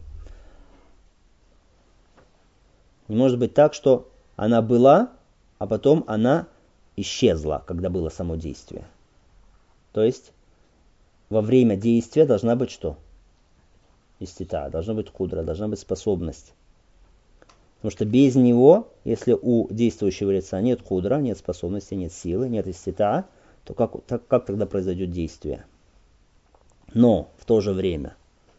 Не может быть так, что она была, а потом она исчезла, когда было само действие. То есть во время действия должна быть что? Истита, должна быть кудра, должна быть способность. Потому что без него, если у действующего лица нет кудра, нет способности, нет силы, нет истита, то как тогда произойдет действие? Но в то же время,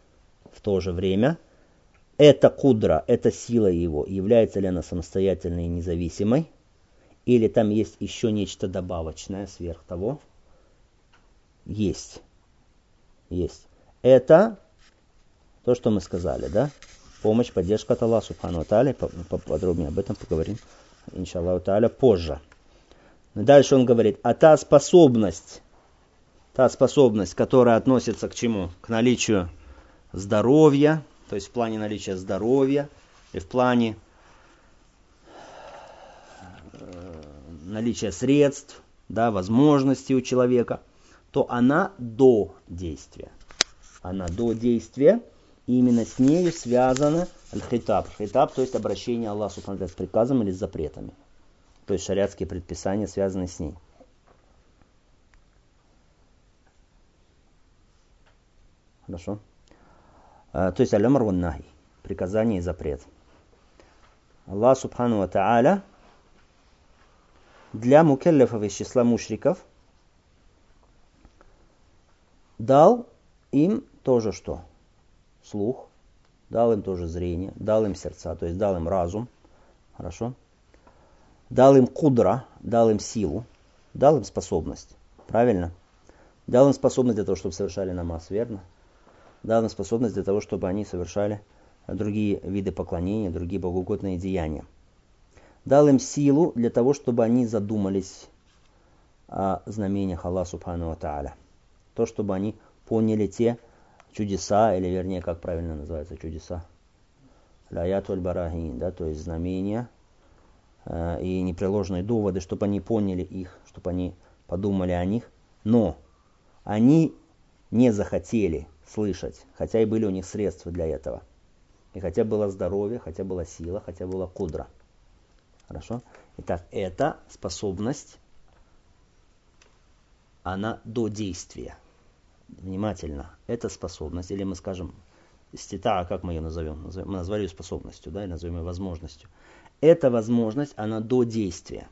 эта кудра, эта сила его, является ли она самостоятельной и независимой, или там есть еще нечто добавочное сверх того? Есть. Это то, что мы сказали, да? Помощь, поддержка от Аллаха Субхану ва Тааля. Поподробнее об этом поговорим, иншаллаху тааля, позже. Но дальше он говорит, а та способность, которая относится к чему? К наличию здоровья, то есть в плане наличия здоровья и в плане наличия средств, да, возможностей у человека, то она до действия. И именно с нею связано аль-хитаб. Хитаб, то есть обращение Аллаха с приказом или с запретами. То есть шариатские предписания, связанные с ней. Хорошо. То есть аль-амр ван-нахи. Приказание и запрет. Аллах Субхану ва Тааля для мукеллефов из числа мушриков дал им тоже что? Слух, дал им тоже зрение, дал им сердца, то есть дал им разум, хорошо? Дал им кудра, дал им силу, дал им способность, правильно? Дал им способность для того, чтобы совершали намаз, верно? Дал им способность для того, чтобы они совершали другие виды поклонения, другие богоугодные деяния. Дал им силу для того, чтобы они задумались о знамениях Аллаха Субхану ва Тааля. То, чтобы они поняли те чудеса, или вернее, как правильно называется чудеса? Лаят валь-барахин, да, то есть знамения и непреложные доводы, чтобы они поняли их, чтобы они подумали о них. Но они не захотели слышать, хотя и были у них средства для этого. И хотя было здоровье, хотя была сила, хотя была кудра. Хорошо? Итак, эта способность, она до действия. Внимательно. Эта способность, или мы скажем, истита, как мы ее назовем? Мы назвали ее способностью, да, и назовем ее возможностью. Эта возможность, она до действия.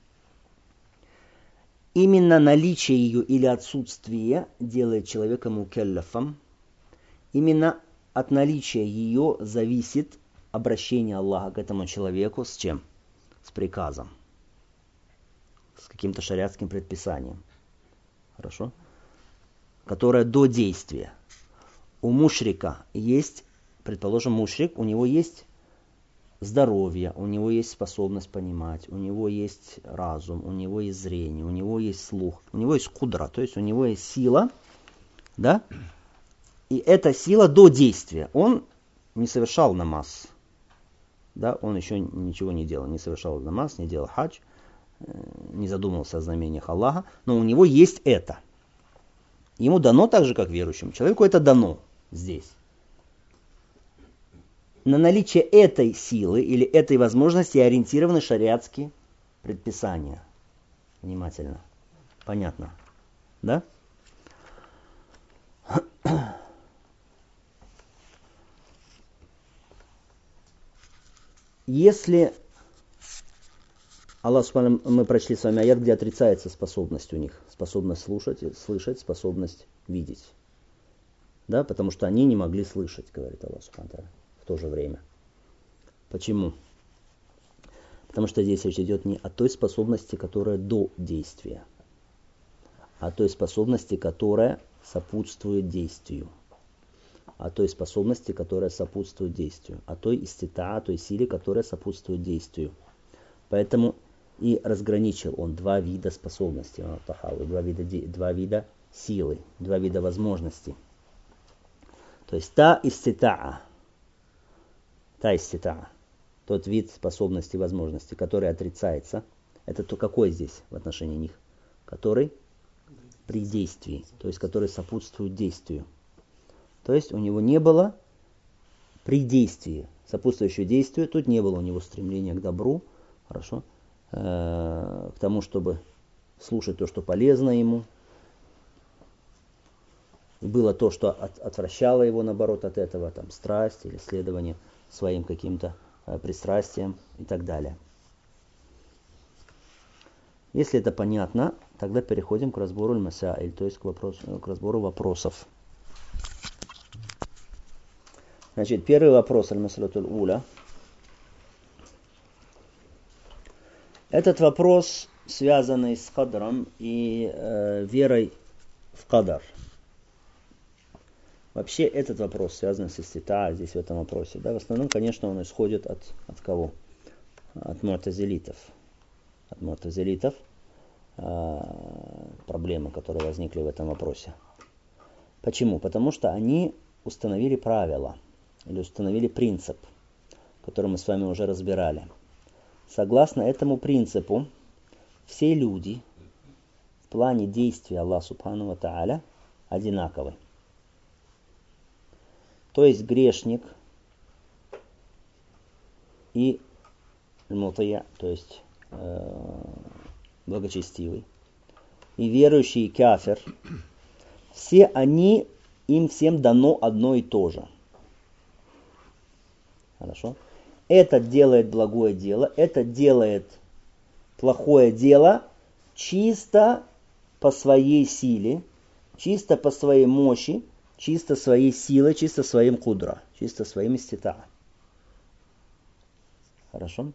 Именно наличие ее или отсутствие делает человека мукеллафом. Именно от наличия ее зависит обращение Аллаха к этому человеку с чем? С приказом. С каким-то шариатским предписанием. Хорошо? Которое до действия. У мушрика есть, предположим, мушрик, у него есть здоровье, у него есть способность понимать, у него есть разум, у него есть зрение, у него есть слух, у него есть кудра, то есть у него есть сила, да? И эта сила до действия. Он не совершал намаз, да? Он еще ничего не делал, не совершал намаз, не делал хадж, не задумывался о знамениях Аллаха, но у него есть это. Ему дано так же, как верующему человеку, это дано здесь. На наличие этой силы или этой возможности ориентированы шариатские предписания. Внимательно. Понятно? Да? Если Аллах, мы прочли с вами аят, где отрицается способность у них. Способность слышать, способность видеть. Да, потому что они не могли слышать, говорит Аллах в то же время. Почему? Потому что здесь речь идет не о той способности, которая до действия, а о той способности, которая сопутствует действию. О той способности, которая сопутствует действию. О той истита, о той силе, которая сопутствует действию. Поэтому и разграничил он два вида способностей, два вида силы, два вида возможностей. То есть та истита, тот вид способности и возможности, который отрицается Это то какой здесь в отношении них? Который при действии, то есть который сопутствует действию. То есть у него не было при действии, сопутствующего действию, тут не было у него стремления к добру, хорошо, к тому, чтобы слушать то, что полезно ему. И было то, что отвращало его, наоборот, от этого, там, страсть или следование своим каким-то пристрастиям и так далее. Если это понятно, тогда переходим к разбору аль-масаиль, то есть к разбору вопросов. Значит, первый вопрос аль-масалатуль уля. Этот вопрос, связанный с кадром и верой в кадар. Вообще этот вопрос, связанный с истита, здесь в этом вопросе, да, в основном, конечно, он исходит от кого? От му'тазилитов. От му'тазилитов проблемы, которые возникли в этом вопросе. Почему? Потому что они установили правила или установили принцип, который мы с вами уже разбирали. Согласно этому принципу, все люди в плане действия Аллаха Субхану ва Тааля одинаковы. То есть грешник и мутия, то есть благочестивый, и верующий и кафир, все они, им всем дано одно и то же. Хорошо? Этот делает благое дело, этот делает плохое дело чисто по своей силе, чисто по своей мощи, чисто своей силой, чисто своим кудра, чисто своим истита. Хорошо?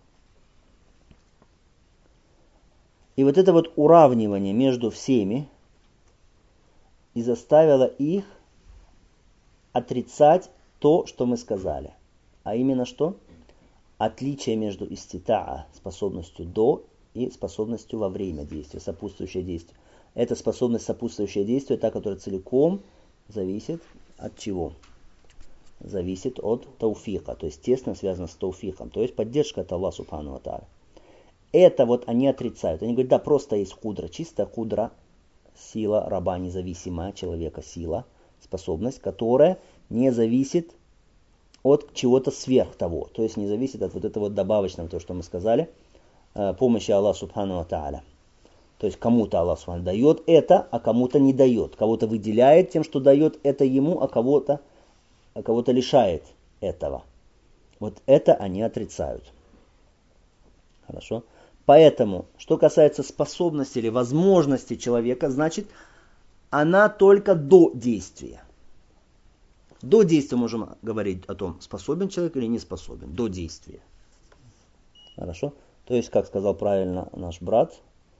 И вот это вот уравнивание между всеми и заставило их отрицать то, что мы сказали. А именно что? Отличие между иститаа, способностью до, и способностью во время действия, сопутствующее действие. Эта способность сопутствующее действие, та, которая целиком зависит от чего? Зависит от тауфика, то есть тесно связана с тауфиком, то есть поддержка от Аллаха Субхану ва Тааля. Это вот они отрицают. Они говорят, да, просто есть кудра, чистая кудра, сила раба независимая, человека сила, способность, которая не зависит от чего-то сверх того. То есть не зависит от вот этого добавочного, то, что мы сказали, помощи Аллаха Субхану ва Тааля. То есть кому-то Аллах Субхану дает это, а кому-то не дает. Кого-то выделяет тем, что дает это ему, а кого-то лишает этого. Вот это они отрицают. Хорошо? Поэтому, что касается способности или возможности человека, значит, она только до действия. До действия можем говорить о том, способен человек или не способен. До действия. Хорошо? То есть, как сказал правильно наш брат,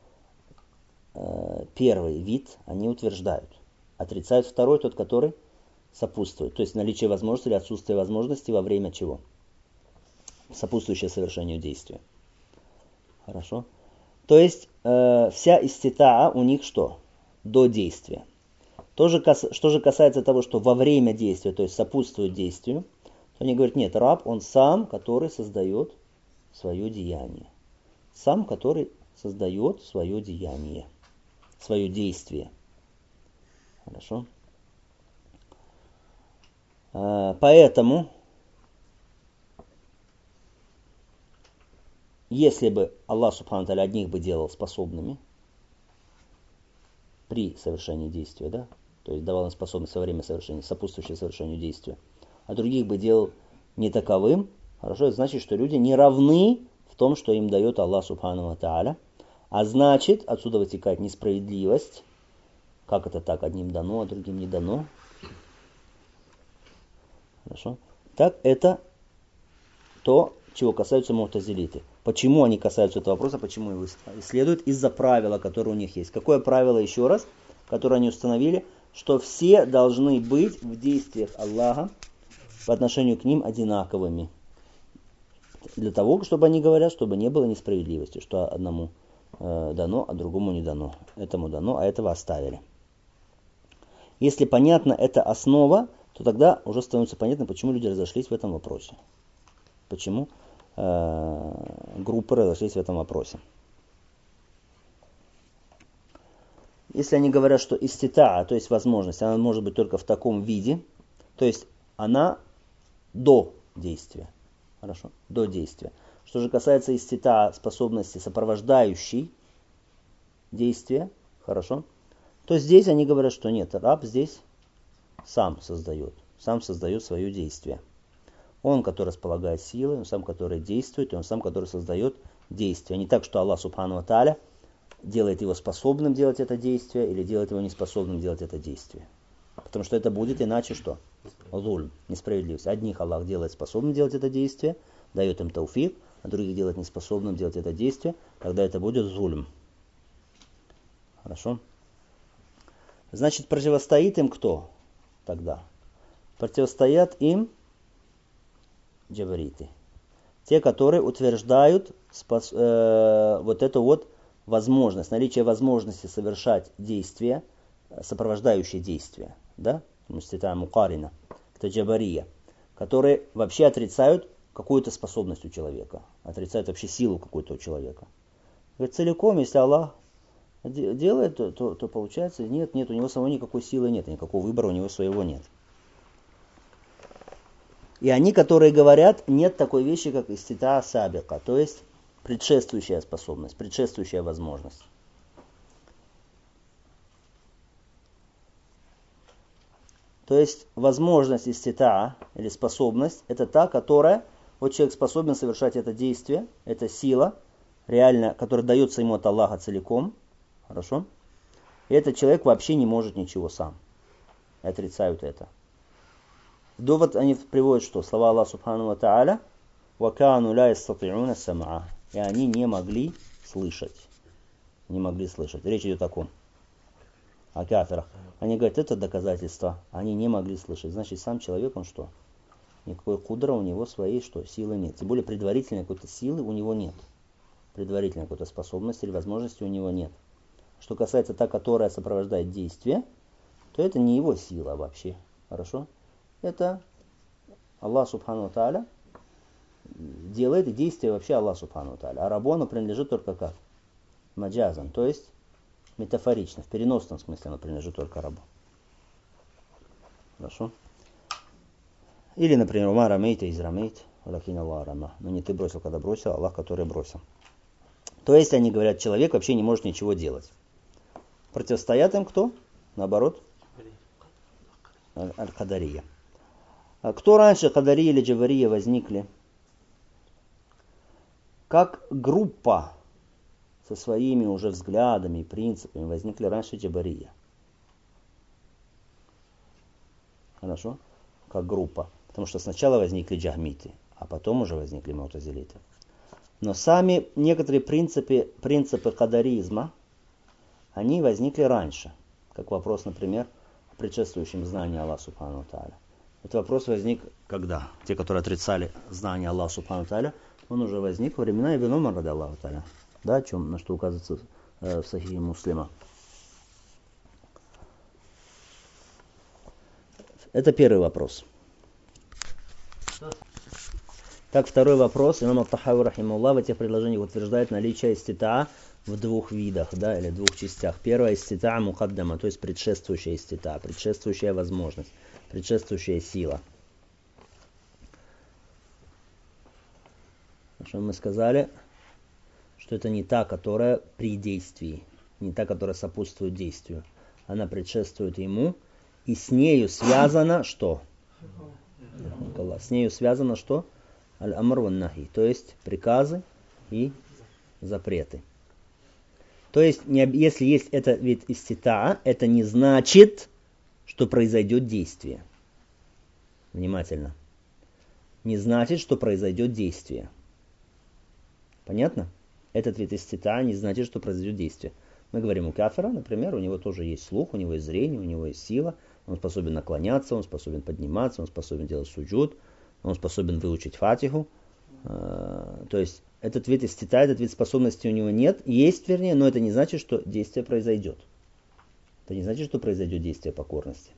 первый вид они утверждают. Отрицают второй, тот, который сопутствует. То есть наличие возможности или отсутствие возможности во время чего? Сопутствующее совершению действия. Хорошо? То есть вся иститаа у них что? До действия. Что же касается того, что во время действия, то есть сопутствует действию, то они говорят, нет, раб, он сам, который создает свое деяние. Сам, который создает свое деяние, свое действие. Хорошо? Поэтому, если бы Аллах Субхану Тааля одних бы делал способными при совершении действия, да, то есть давал им способность во время совершения, сопутствующее совершению действия, а других бы делал не таковым, хорошо, это значит, что люди не равны в том, что им дает Аллах Субхану Тааля, а значит, отсюда вытекает несправедливость. Как это так, одним дано, а другим не дано? Хорошо. Так, это то, чего касаются му'тазилиты. Почему они касаются этого вопроса, почему его исследуют? Из-за правила, которое у них есть. Какое правило, еще раз, которое они установили? Что все должны быть в действиях Аллаха по отношению к ним одинаковыми. Для того, чтобы они говорят, чтобы не было несправедливости, что одному дано, а другому не дано. Этому дано, а этого оставили. Если понятна эта основа, то тогда уже становится понятно, почему люди разошлись в этом вопросе. Почему группы разошлись в этом вопросе. если они говорят, что иститаа, то есть возможность, она может быть только в таком виде, то есть она до действия. Хорошо, до действия. Что же касается иститаа, способности, сопровождающей действие, хорошо, то здесь они говорят, что нет, раб здесь сам создает свое действие. Он, который располагает силой, он сам, который действует, и он сам, который создает действие. Не так, что Аллах Субхану ва Тааля делает его способным делать это действие или делает его неспособным делать это действие. Потому что это будет иначе что? Зульм, несправедливость. Одних Аллах делает способным делать это действие, дает им тауфик, а других делает неспособным делать это действие, тогда это будет зульм. Хорошо? Значит, противостоит им кто тогда? Противостоят им джабариты. Те, которые утверждают вот эту вот возможность, наличие возможности совершать действия, сопровождающие действия, да, мустита мукарина, это джабария, которые вообще отрицают какую-то способность у человека, отрицают вообще силу какую-то у человека. Говорит, целиком, если Аллах делает, то получается, нет, у него самого никакой силы нет, никакого выбора у него своего нет. И они, которые говорят, нет такой вещи, как истита сабика, то есть предшествующая способность, предшествующая возможность. То есть возможность истита или способность, это та, которая, вот человек способен совершать это действие, это сила, реально, которая дается ему от Аллаха целиком, хорошо? И этот человек вообще не может ничего сам. И отрицают это. В довод они приводят, что слова Аллаха Субхану ва Тааля «Вакану ля истати'уна сам'a». И они не могли слышать. Не могли слышать. Речь идет о ком? О кафирах. Они говорят, это доказательство. Они не могли слышать. Значит, сам человек, он что? Никакой кудра у него своей, что? Силы нет. Тем более предварительной какой-то силы у него нет. Предварительной какой-то способности или возможности у него нет. Что касается та, которая сопровождает действие, то это не его сила вообще. Хорошо? Это Аллах Субхану ва Тааля делает, и действие вообще Аллах Субхану ва Тааля. А рабу оно принадлежит только как? Маджазан, то есть метафорично, в переносном смысле оно принадлежит только рабу. Хорошо? Или, например, ума рамейта из рамейт, валакин Аллах рама. Но не ты бросил, когда бросил, Аллах, который бросил. То есть они говорят, человек вообще не может ничего делать. Противостоят им кто? Наоборот? Аль-Кадария. А кто раньше, Кадария или Джабария, возникли? Как группа со своими уже взглядами и принципами возникли раньше Джабария. Хорошо? Как группа. Потому что сначала возникли джахмиты, а потом уже возникли мутазилиты. Но сами некоторые принципы кадаризма, они возникли раньше. Как вопрос, например, о предшествующем знании Аллаха Субхану ва Тааля. Этот вопрос возник когда? Те, которые отрицали знание Аллаха Субхану ва Тааля, он уже возник во времена Ибн Умара, ради Аллаху Тааля. Да, о чем, на что указывается в Сахихе Муслима. Это первый вопрос. Так, второй вопрос. Имам Ат-Тахави рахимахуллах в этих предложениях утверждает наличие иститаа в двух видах, да, или двух частях. Первая иститаа мукаддама, то есть предшествующая иститаа, предшествующая возможность, предшествующая сила. Что мы сказали, что это не та, которая при действии, не та, которая сопутствует действию. Она предшествует ему, и с нею связано что? С нею связано что? Аль-Амр ван-Нахи, то есть приказы и запреты. То есть, если есть этот вид иститаа, это не значит, что произойдет действие. Внимательно. Не значит, что произойдет действие. Понятно? Этот вид иститаа не значит, что произойдет действие. Мы говорим у кафира, например, у него тоже есть слух, у него есть зрение, у него есть сила, он способен наклоняться, он способен подниматься, он способен делать суджуд, он способен выучить фатиху. То есть этот вид иститаа, этот вид способности у него нет, есть вернее, но это не значит, что действие произойдет. Это не значит, что произойдет действие покорности.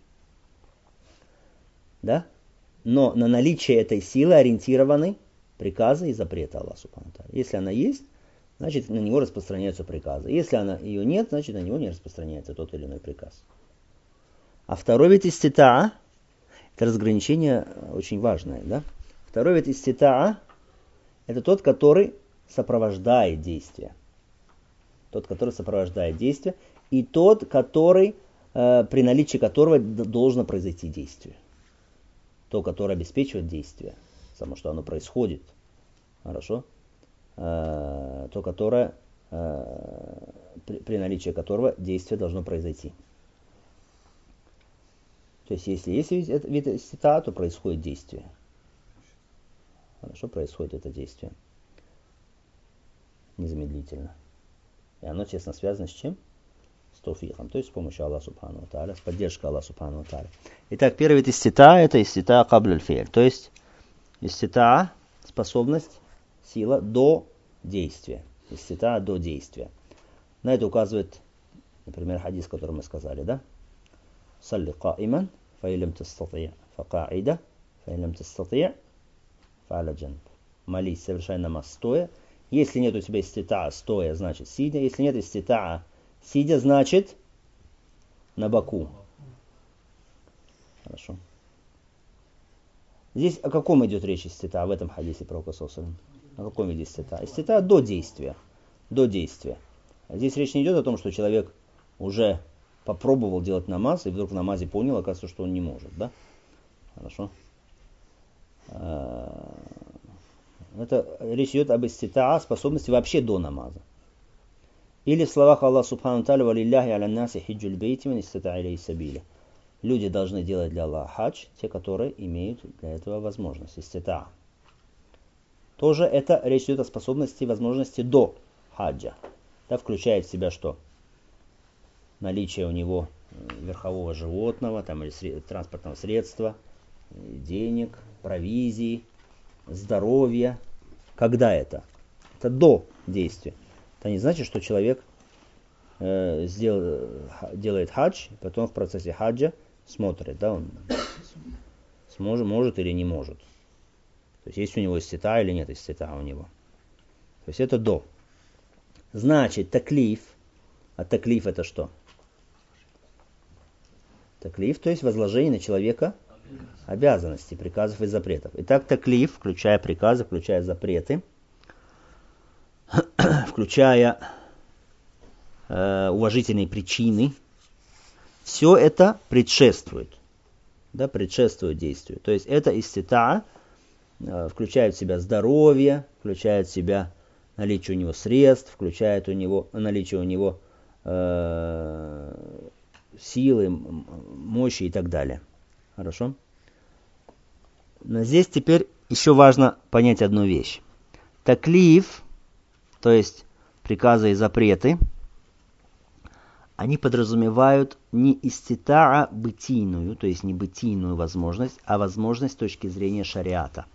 Да? Но на наличие этой силы ориентированы приказы и запреты Аллаха Субхану ва Тааля. Если она есть, значит на него распространяются приказы. Если ее нет, значит на него не распространяется тот или иной приказ. А второй вид иститаа, это разграничение очень важное, да? Второй вид иститаа, это тот, который сопровождает действие. Тот, который сопровождает действие, и тот, который, при наличии которого должно произойти действие. То, которое обеспечивает действие, само что оно происходит. Хорошо? То, которое, при наличии которого действие должно произойти. То есть, если есть вид иститаа, то происходит действие. Хорошо, происходит это действие. Незамедлительно. И оно тесно связано с чем? С тауфиком, то есть с помощью Аллаха Субхану ва Тааля, с поддержкой Аллаха Субхану ва Тааля. Итак, первый вид иститаа, это иститаа кабл аль-фи'ль, то есть иститаа, способность, сила до действия. Иститаа до действия. На это указывает, например, хадис, который мы сказали, да? Салли каиман, фаилям тастати' факаида, фаилям тастати' фа'аля джанб. Молись, совершай намаз стоя. Если нет у тебя иститаа стоя, значит сидя. Если нет иститаа сидя, значит на боку. Хорошо. Здесь о каком идет речь иститаа в этом хадисе пророка саллаллаху алейхи ва саллям? О каком виде иститаа? Иститаа до действия. До действия. Здесь речь не идет о том, что человек уже попробовал делать намаз, и вдруг в намазе понял, оказывается, что он не может. Да? Хорошо. Это речь идет об иститаа, способности вообще до намаза. Или в словах Аллаха Субхану Тааля: «Валилляхи аля наси хиджуль бейти ман истатаа илейхи сабиля». Люди должны делать для Аллаха хадж, те, которые имеют для этого возможность. Иститаа. Тоже это речь идет о способности и возможности до хаджа. Да, включает в себя что? Наличие у него верхового животного, там, или транспортного средства, денег, провизии, здоровья. Когда это? Это до действия. Это не значит, что человек делает хадж, и потом в процессе хаджа смотрит, да, он может или не может. То есть есть у него иститаа или нет иститаа у него. То есть это до. Значит, таклиф. А таклиф это что? Таклиф, то есть возложение на человека обязанностей, приказов и запретов. Итак, таклиф, включая приказы, включая запреты, включая уважительные причины, все это предшествует. Да, предшествует действию. То есть это иститаа включает в себя здоровье, включает в себя наличие у него средств, включает наличие у него силы, мощи и так далее. Хорошо? Но здесь теперь еще важно понять одну вещь. Таклиф, то есть приказы и запреты, они подразумевают не иститаа бытийную, то есть не бытийную возможность, а возможность с точки зрения шариата.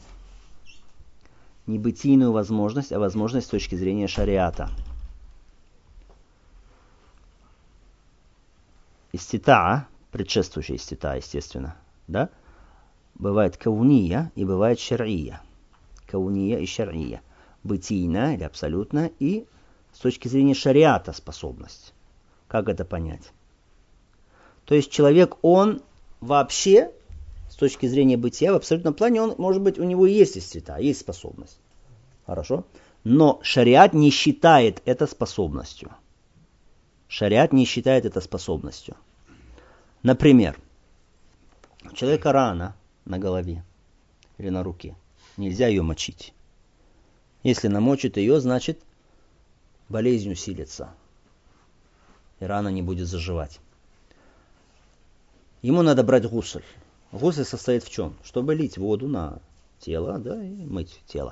Не бытийную возможность, а возможность с точки зрения шариата. Иститаа, предшествующая иститаа, естественно, да, бывает кауния и бывает шар'ия. Кауния и шар'ия. Бытийная или абсолютная и с точки зрения шариата способность. Как это понять? То есть человек, он вообще, с точки зрения бытия, в абсолютном плане, он, может быть, у него есть иститаа, есть способность. Хорошо? Но шариат не считает это способностью. Шариат не считает это способностью. Например, у человека рана на голове или на руке. Нельзя ее мочить. Если намочит ее, значит болезнь усилится. И рана не будет заживать. Ему надо брать гусль. Гусль состоит в чем? Чтобы лить воду на тело, да, и мыть тело.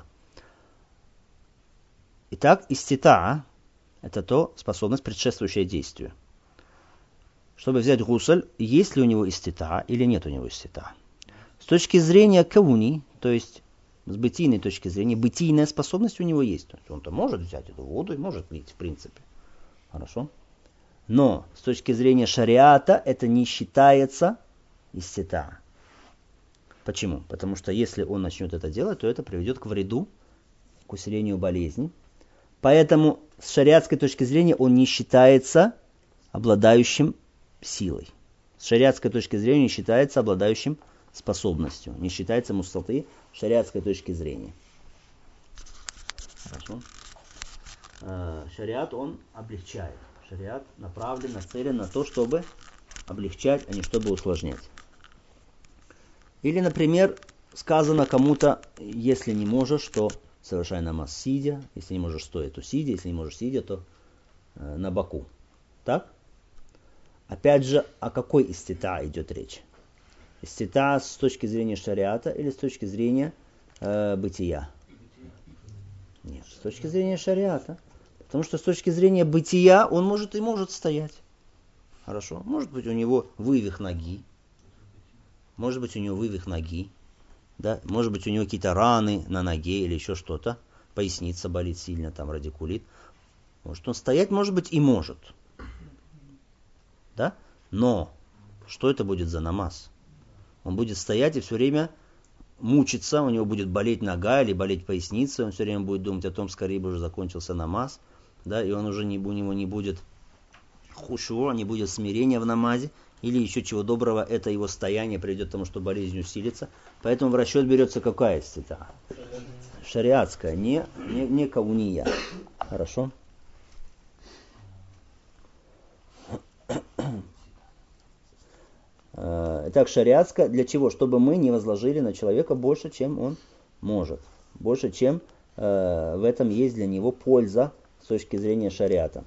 Итак, иститаа – это то способность, предшествующая действию. Чтобы взять гусль, есть ли у него иститаа или нет у него иститаа. С точки зрения кауни, то есть с бытийной точки зрения, бытийная способность у него есть. То есть он-то может взять эту воду и может лить, в принципе. Хорошо? Но с точки зрения шариата это не считается иститаа. Почему? Потому что если он начнет это делать, то это приведет к вреду, к усилению болезни. Поэтому с шариатской точки зрения он не считается обладающим силой. С шариатской точки зрения не считается обладающим способностью. Не считается мустаты с шариатской точки зрения. Хорошо. Шариат он облегчает. Шариат направлен, нацелен на то, чтобы облегчать, а не чтобы усложнять. Или, например, сказано кому-то, если не можешь, то совершай намаз сидя. Если не можешь стоя, то сидя. Если не можешь сидя, то на боку. Так? Опять же, о какой истита идет речь? Истита с точки зрения шариата или с точки зрения бытия? Нет, с точки зрения шариата. Потому что с точки зрения бытия он может и может стоять. Хорошо. Может быть у него вывих ноги. Может быть у него вывих ноги. Да? Может быть у него какие-то раны на ноге или еще что-то. Поясница болит сильно, там радикулит. Может он стоять, может быть и может. Да? Но что это будет за намаз? Он будет стоять и все время мучиться, у него будет болеть нога или болеть поясница, он все время будет думать о том, скорее бы уже закончился намаз, да, и он уже у него не будет хушуа, не будет смирения в намазе, или еще чего доброго, это его стояние приведет к тому, что болезнь усилится. Поэтому в расчет берется какая истита? Шариатская, не кауния. Хорошо? Итак, шариатская для чего? Чтобы мы не возложили на человека больше, чем он может. Больше, чем в этом есть для него польза с точки зрения шариата.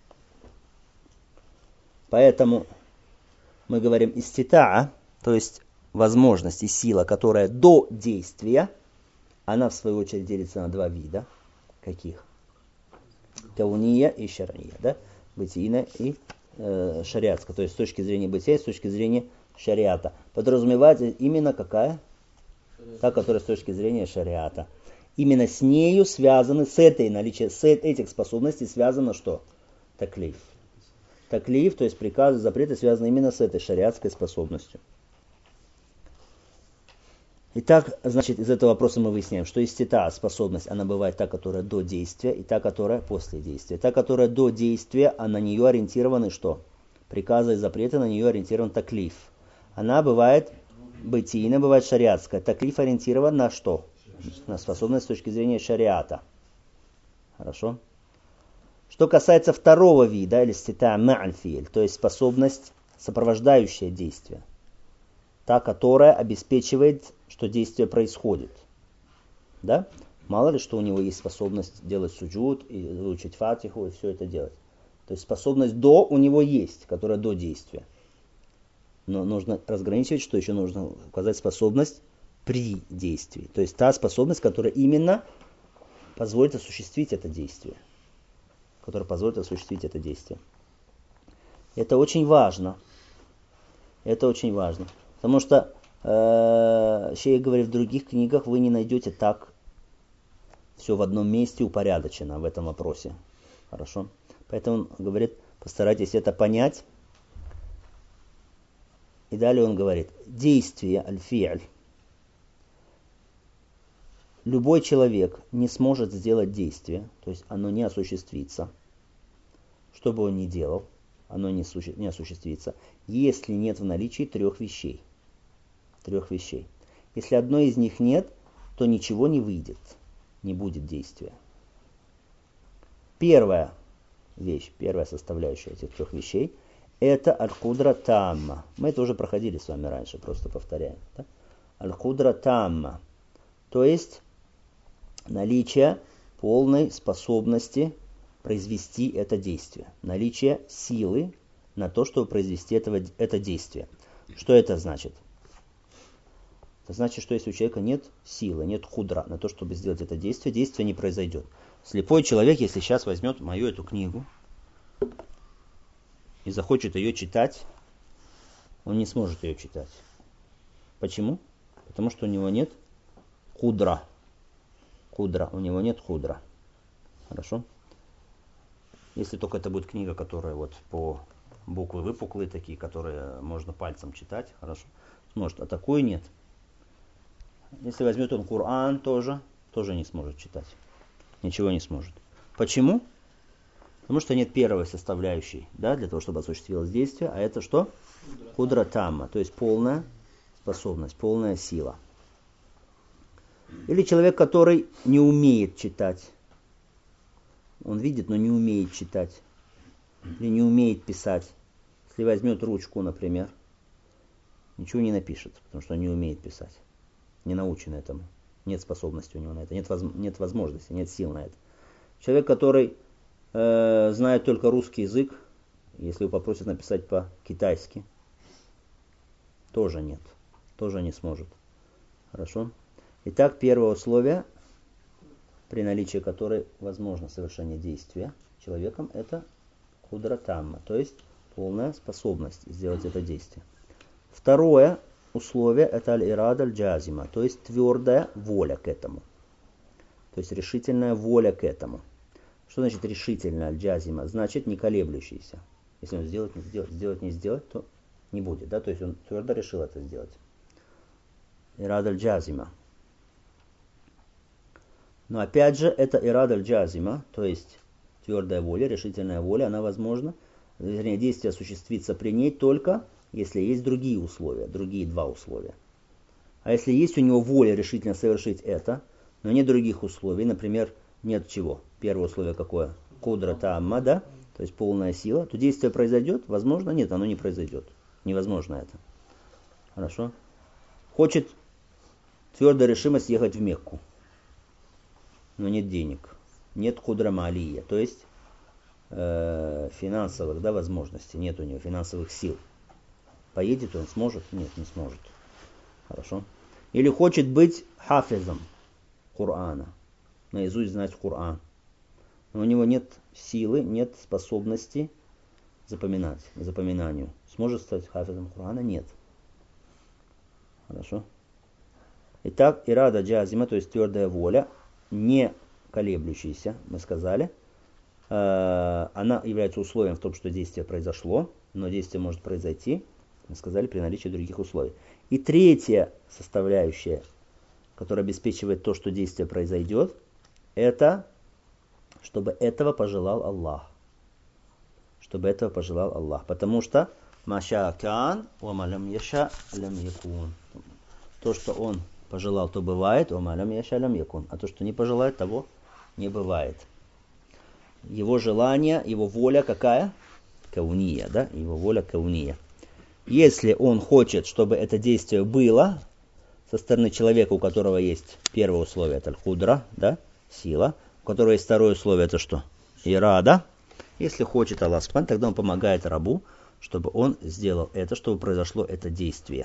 Поэтому мы говорим иститаа, то есть возможность и сила, которая до действия, она в свою очередь делится на два вида. Каких? Кауния и шария, да? Бытийная и шариатская. То есть с точки зрения бытия, с точки зрения шариата. Подразумевается именно какая? Та, которая с точки зрения шариата. Именно с нею связаны, с этих способностей связано что? Таклиф. Таклиф, то есть приказы, запреты связаны именно с этой шариатской способностью. Итак, значит, из этого вопроса мы выясняем, что истита, способность, она бывает та, которая до действия, и та, которая после действия. Та, которая до действия, а на нее ориентированы что? Приказы и запреты, на нее ориентирован таклиф. Она бывает бытийная, бывает шариатская. Таклиф ориентирован на что? На способность с точки зрения шариата. Хорошо? Что касается второго вида, или истита ма'аль-фи'ль, то есть способность, сопровождающая действие. Та, которая обеспечивает, что действие происходит. Да? Мало ли, что у него есть способность делать суджуд, и выучить фатиху, и все это делать. То есть способность до у него есть, которая до действия. Но нужно разграничивать, что еще нужно указать способность при действии. То есть та способность, которая именно позволит осуществить это действие. Которая позволит осуществить это действие. Это очень важно. Это очень важно. Потому что шейх говорит, в других книгах вы не найдете так все в одном месте упорядочено в этом вопросе. Хорошо? Поэтому он говорит, постарайтесь это понять. И далее он говорит, действие аль-фи'ль. Любой человек не сможет сделать действие, то есть оно не осуществится. Что бы он ни делал, оно не осуществится, если нет в наличии трех вещей. Трех вещей. Если одной из них нет, то ничего не выйдет, не будет действия. Первая вещь, первая составляющая этих трех вещей, это аль-кудра тамма. Мы это уже проходили с вами раньше, просто повторяем. Да? Аль-кудра тамма, то есть наличие полной способности произвести это действие. Наличие силы на то, чтобы произвести это действие. Что это значит? Это значит, что если у человека нет силы, нет худра на то, чтобы сделать это действие, действие не произойдет. Слепой человек, если сейчас возьмет мою эту книгу и захочет ее читать, он не сможет ее читать. Почему? Потому что у него нет худра. У него нет худра. Хорошо? Если только это будет книга, которая вот по буквы выпуклые такие, которые можно пальцем читать, хорошо? Сможет, а такой нет. Если возьмет он Коран тоже не сможет читать. Ничего не сможет. Почему? Потому что нет первой составляющей, да, для того, чтобы осуществилось действие, а это что? Кудра тамма, то есть полная способность, полная сила. Или человек, который не умеет читать. Он видит, но не умеет читать. Или не умеет писать. Если возьмет ручку, например, ничего не напишет, потому что он не умеет писать. Не научен этому. Нет способности у него на это, нет возможности, нет сил на это. Человек, который знает только русский язык, если его попросят написать по-китайски, тоже нет, тоже не сможет. Хорошо? Итак, первое условие, при наличии которой возможно совершение действия человеком, это кудра тамма, то есть полная способность сделать это действие. Второе условие это аль-ирада аль-джазима, то есть твердая воля к этому. То есть решительная воля к этому. Что значит решительная аль-джазима? Значит не колеблющийся. Если он сделать, не сделать, то не будет. Да? То есть он твердо решил это сделать. Ирада аль-джазима. Но опять же, это ирада аль-джазима, то есть твердая воля, решительная воля, она возможна, вернее, действие осуществится при ней только, если есть другие условия, другие два условия. А если есть у него воля решительно совершить это, но нет других условий, например, нет чего? Первое условие какое? Кудра тамма, да? То есть полная сила, то действие произойдет? Возможно? Нет, оно не произойдет. Невозможно это. Хорошо? Хочет твердая решимость ехать в Мекку, но нет денег. Нет кудра малия, то есть финансовых, да, возможностей. Нет у него финансовых сил. Поедет он, сможет? Нет, не сможет. Хорошо? Или хочет быть хафизом Корана, наизусть знать Коран. Но у него нет силы, нет способности запоминать, запоминанию. Сможет стать хафизом Корана? Нет. Хорошо? Итак, ирада джазима, то есть твердая воля, не колеблющаяся, мы сказали, она является условием в том, что действие произошло, но действие может произойти, мы сказали, при наличии других условий. И третья составляющая, которая обеспечивает то, что действие произойдет, это чтобы этого пожелал Аллах. Чтобы этого пожелал Аллах. Потому что маша кан ва малям яша лям якун. То, что он пожелал, то бывает, ва малям яша лям якун. А то, что не пожелает, того не бывает. Его желание, его воля какая? Кауния, да? Его воля кауния. Если он хочет, чтобы это действие было со стороны человека, у которого есть первое условие, это аль-худра, да? Сила, у которого есть второе условие, это что? Ирада. Если хочет Аллах Субхану, тогда он помогает рабу, чтобы он сделал это, чтобы произошло это действие.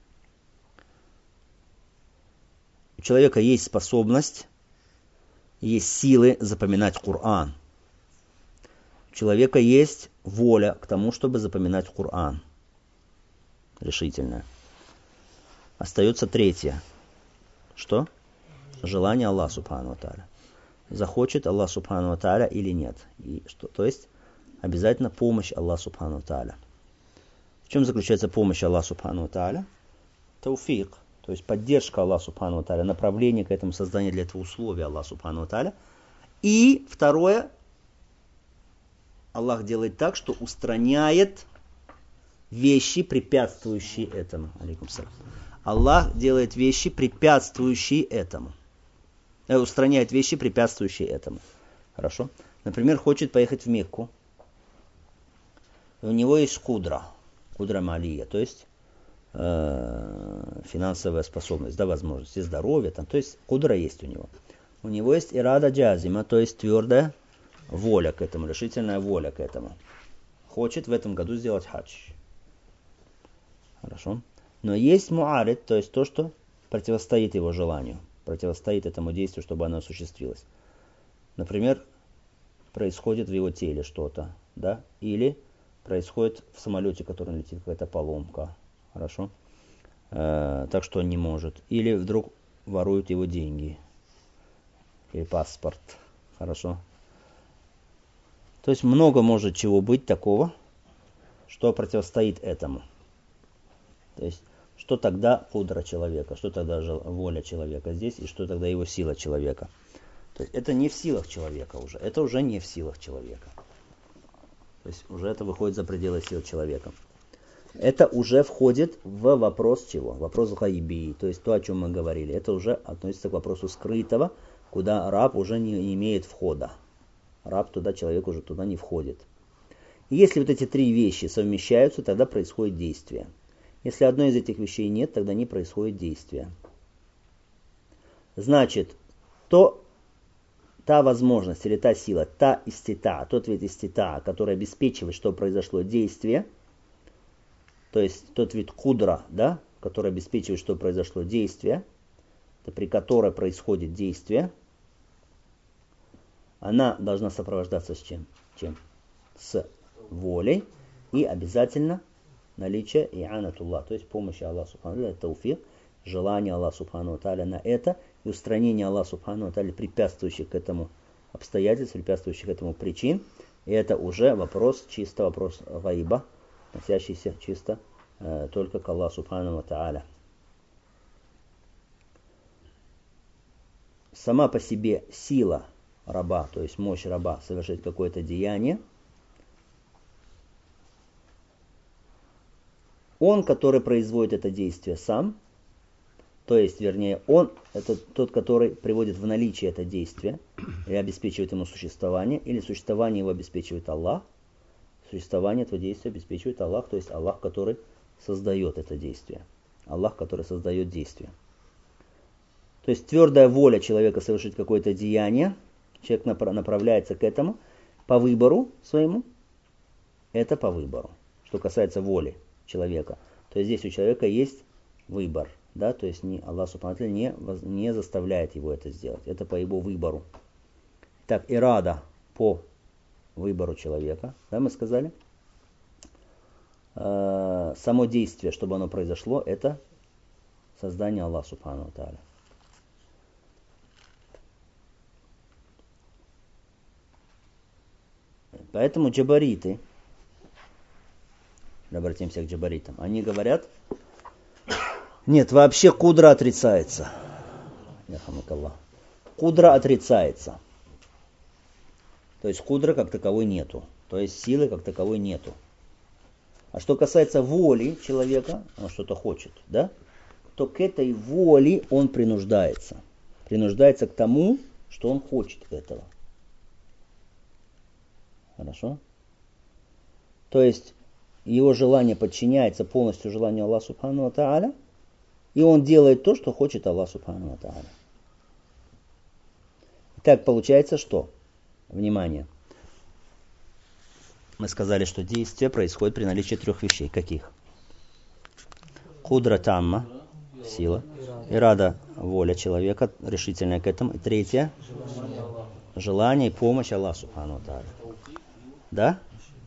У человека есть способность, есть силы запоминать Коран. У человека есть воля к тому, чтобы запоминать Коран. Решительная. Остается третье. Что? Желание Аллаха Субхану ва Тааля. Захочет Аллах Субхану ва Тааля или нет. И что? То есть обязательно помощь Аллаха Субхану ва Тааля. В чем заключается помощь Аллаха Субхану ва Тааля? Тауфик. То есть поддержка Аллаха Субхану ва Тааля, направление к этому созданию для этого условия Аллаха Субхану ва Тааля. И второе, Аллах делает так, что устраняет вещи, препятствующие этому. Алейкум салям. Аллах делает вещи, препятствующие этому. Устраняет вещи, препятствующие этому. Хорошо? Например, хочет поехать в Мекку. У него есть кудра. Кудра малия. То есть финансовая способность, да, возможность, и здоровье. Там, то есть кудра есть у него. У него есть ирада джазима, то есть твердая воля к этому, решительная воля к этому. Хочет в этом году сделать хадж. Хорошо? Но есть муарид, то есть то, что противостоит его желанию, противостоит этому действию, чтобы оно осуществилось. Например, происходит в его теле что-то, да, или происходит в самолете, который летит, какая-то поломка, хорошо, так что он не может. Или вдруг воруют его деньги, или паспорт, хорошо. То есть много может чего быть такого, что противостоит этому. То есть, что тогда кудра человека, что тогда воля человека здесь, и что тогда его сила человека. То есть это не в силах человека уже. Это уже не в силах человека. То есть уже это выходит за пределы сил человека. Это уже входит в вопрос чего? Вопрос гайби. То есть то, о чем мы говорили. Это уже относится к вопросу скрытого, куда раб уже не имеет входа. Раб туда, человек уже туда не входит. И если вот эти три вещи совмещаются, тогда происходит действие. Если одной из этих вещей нет, тогда не происходит действия. Значит, та возможность или та сила, та истита, тот вид истита, который обеспечивает, что произошло действие, то есть тот вид кудра, да, который обеспечивает, что произошло действие, при которой происходит действие, она должна сопровождаться с чем? С волей и обязательно наличие и'анатуллах, то есть помощи Аллаха Субхану ва Тааля, тауфик, желание Аллаха Субхану ва Тааля на это и устранение Аллаха Субхану ва Тааля препятствующих к этому обстоятельств, препятствующих этому причин. И это уже чисто вопрос гайба, относящийся чисто только к Аллаху Субхану ва Тааля. Сама по себе сила раба, то есть мощь раба совершить какое-то деяние, он, который производит это действие сам, то есть, вернее, он, это тот, который приводит в наличие это действие и обеспечивает ему существование, или существование его обеспечивает Аллах, существование этого действия обеспечивает Аллах, то есть Аллах, который создает это действие. Аллах, который создает действие. То есть твердая воля человека совершить какое-то деяние, человек направляется к этому по выбору своему, это по выбору. Что касается воли человека, то есть здесь у человека есть выбор, да, то есть Аллах Субхану ва Тааля не заставляет его это сделать, это по его выбору. Так, ирада по выбору человека, да, мы сказали. Само действие, чтобы оно произошло, это создание Аллаха Субхану ва Тааля. Поэтому джабариты, обратимся к джабаритам, они говорят, нет, вообще кудра отрицается. Кудра отрицается. То есть кудра как таковой нету. То есть силы как таковой нету. А что касается воли человека, он что-то хочет, да, то к этой воле он принуждается. Принуждается к тому, что он хочет этого. Хорошо? То есть его желание подчиняется полностью желанию Аллаха Субхану ва Тааля, и он делает то, что хочет Аллах Субхану ва Тааля. Итак, получается что? Внимание. Мы сказали, что действие происходит при наличии трех вещей. Каких? Кудра тамма, сила. Ирада, воля человека, решительная к этому. И третье, желание и помощь Аллаха Субхану ва Тааля. Да?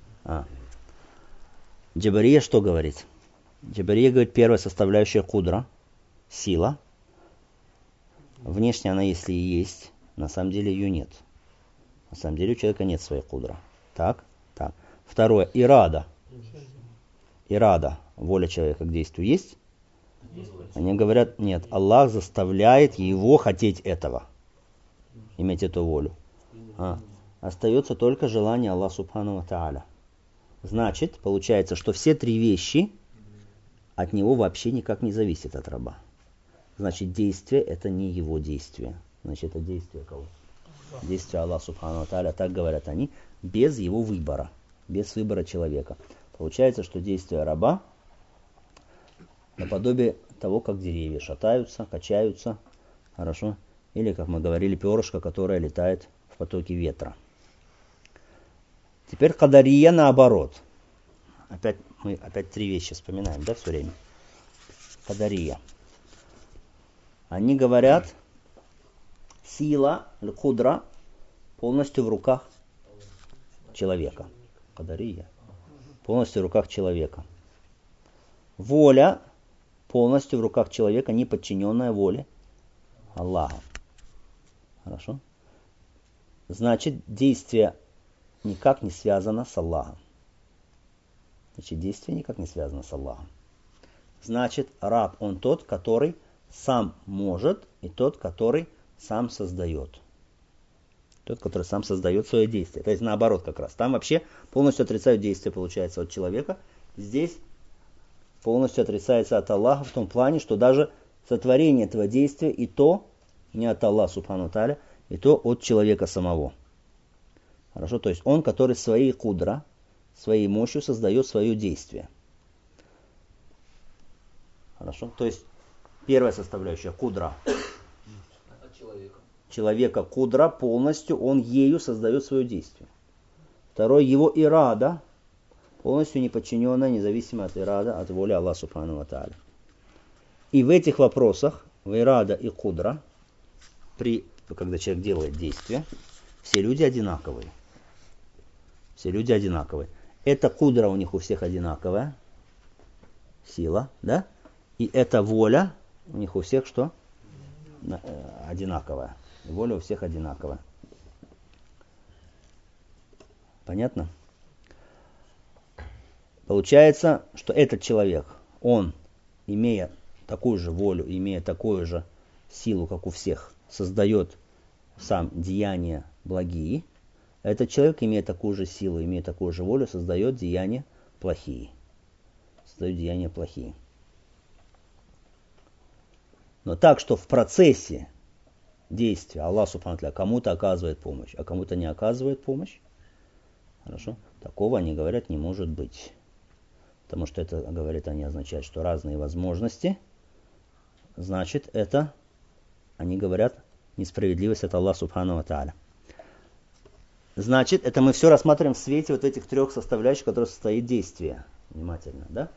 Джабария что говорит? Джабария говорит, первая составляющая кудра, сила. Внешне она, если и есть, на самом деле ее нет. На самом деле у человека нет своей кудра. Так. Второе, ирада. Ирада, воля человека к действию есть? Они говорят, нет, Аллах заставляет его хотеть этого. Иметь эту волю. Остается только желание Аллаха Субхану ва Тааля. Значит, получается, что все три вещи от него вообще никак не зависят от раба. Значит, действие это не его действие. Значит, это действие кого? Действие Аллаха Субхану ва Тааля, так говорят они, без его выбора. Без выбора человека. Получается, что действие раба наподобие того, как деревья шатаются, качаются. Хорошо? Или, как мы говорили, перышко, которое летает в потоке ветра. Теперь кадария наоборот. Мы опять три вещи вспоминаем, да, все время. Кадария. Они говорят, сила, кудра, полностью в руках человека. Кадария. Полностью в руках человека. Воля полностью в руках человека, не подчиненная воле Аллаха. Хорошо? Значит, действие никак не связано с Аллахом. Значит, раб, он тот, который сам может, и тот, который сам создает. Тот, который сам создает свое действие. То есть наоборот как раз. Там вообще полностью отрицают действие, получается, от человека. Здесь полностью отрицается от Аллаха в том плане, что даже сотворение этого действия и то не от Аллаха, субхану ва тааля, и то от человека самого. Хорошо? То есть он, который своей кудра, своей мощью создает свое действие. Хорошо? То есть первая составляющая кудра. Человека кудра полностью, он ею создает свое действие. Второй, его ирада, полностью неподчиненная, независимая от ирада, от воли Аллаха субхану ва тааля. И в этих вопросах, в ирада и кудра, когда человек делает действие, все люди одинаковые. Все люди одинаковые. Эта кудра у них у всех одинаковая, сила, да? И эта воля у них у всех что? Одинаковая. Воля у всех одинаковая. Понятно? Получается, что этот человек, он, имея такую же волю, имея такую же силу, как у всех, создает сам деяния благие. Этот человек, имея такую же силу, имея такую же волю, создает деяния плохие. Создает деяния плохие. Но так, что в процессе действия Аллах субхану ва тааля кому-то оказывает помощь, а кому-то не оказывает помощь, хорошо, такого, они говорят, не может быть. Потому что это, говорят они, означает, что разные возможности, значит, это, они говорят, несправедливость от Аллаха субхану ва тааля. Значит, это мы все рассматриваем в свете вот этих трех составляющих, которые состоит действие. Внимательно, да?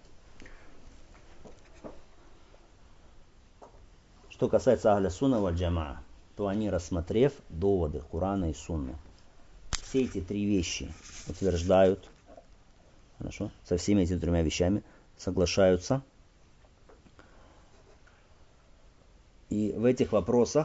Что касается Ахля Сунна валь Джамаа, то они, рассмотрев доводы Курана и Сунны, все эти три вещи утверждают, хорошо, со всеми этими тремя вещами соглашаются. И в этих вопросах,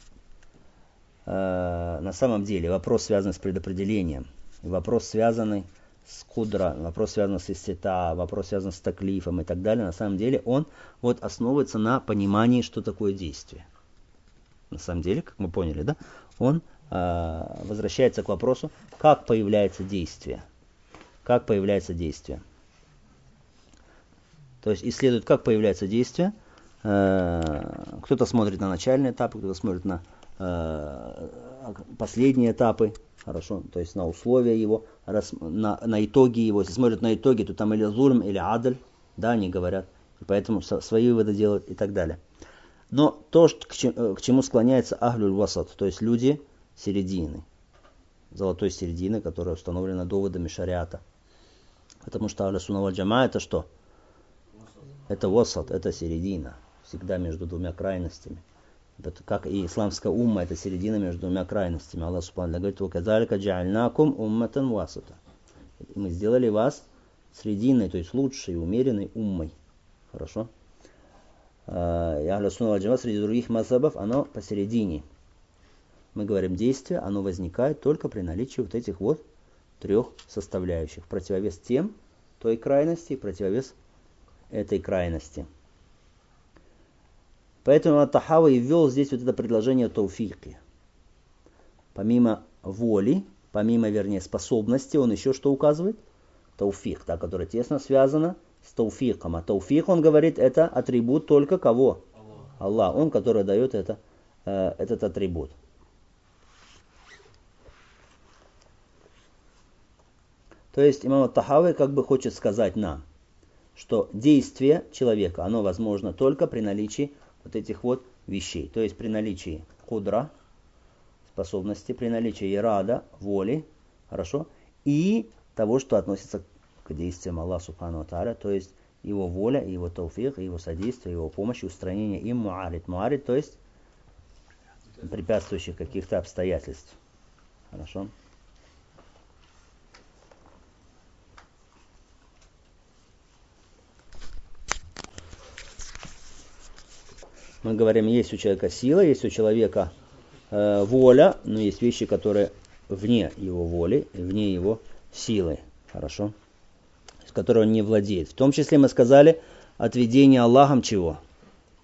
на самом деле, вопрос, связанный с предопределением, вопрос, связанный с кудра, вопрос, связанный с истита, вопрос, связанный с таклифом и так далее, на самом деле он вот основывается на понимании, что такое действие. На самом деле, как мы поняли, да, он возвращается к вопросу, как появляется действие. Как появляется действие. То есть исследует, как появляется действие. Кто-то смотрит на начальные этапы, кто-то смотрит на последние этапы, хорошо, то есть на условия его, на итоги его. Если смотрят на итоги, то там или зульм, или адль, да, они говорят, и поэтому свои выводы делают и так далее. Но то, к чему склоняется ахлюль васат, то есть люди середины, золотой середины, которая установлена доводами шариата. Потому что ахлю сунна валь джамаа это что? Это васат, это середина, всегда между двумя крайностями. Это как и исламская умма, это середина между двумя крайностями. Аллах субхану ва тааля говорит: «Ваказалика джаальнакум умматан васата». Мы сделали вас срединной, то есть лучшей, умеренной уммой. Хорошо? И ахлю сунна валь джамаа среди других мазхабов, оно посередине. Мы говорим, действие, оно возникает только при наличии вот этих вот трех составляющих. Противовес тем, той крайности, и противовес этой крайности. Поэтому Ат-Тахави и ввел здесь вот это предложение тауфики. Помимо воли, помимо, вернее, способности, он еще что указывает? Тауфик, та, которая тесно связана с тауфиком. А тауфик, он говорит, это атрибут только кого? Аллах. Он, который дает этот атрибут. То есть имам Ат-Тахави как бы хочет сказать нам, что действие человека, оно возможно только при наличии вот этих вот вещей. То есть при наличии кудра, способности, при наличии ирада, воли, хорошо, и того, что относится к действиям Аллаха субхану ва тааля, то есть его воля, его тауфик, его содействие, его помощь, устранение им муарид. Муарид, то есть препятствующих каких-то обстоятельств. Хорошо. Мы говорим, есть у человека сила, есть у человека воля, но есть вещи, которые вне его воли, вне его силы, хорошо, с которой он не владеет. В том числе мы сказали отведение Аллахом чего?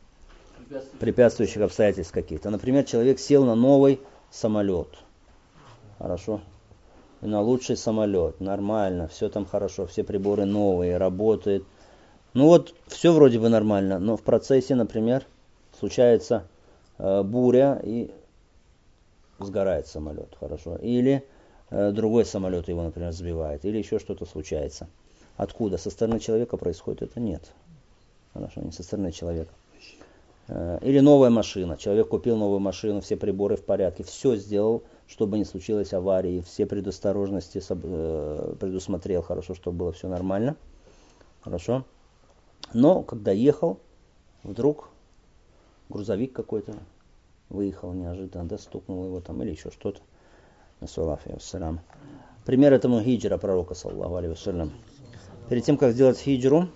Препятствующих обстоятельств каких-то. Например, человек сел на новый самолет. Хорошо. И на лучший самолет. Нормально. Все там хорошо. Все приборы новые. Работает. Ну вот, все вроде бы нормально. Но в процессе, например, случается буря и сгорает самолет. Хорошо. Или другой самолет его, например, сбивает. Или еще что-то случается. Откуда? Со стороны человека происходит это? Нет. Хорошо. Не со стороны человека. Или новая машина. Человек купил новую машину, все приборы в порядке, все сделал, чтобы не случилось аварии, все предосторожности предусмотрел, хорошо, чтобы было все нормально. Хорошо. Но когда ехал, вдруг грузовик какой-то выехал неожиданно, да, стукнул его там или еще что-то. Пример этому хиджра пророка, саллаллаху алейхи вассалям. Перед тем, как сделать хиджру,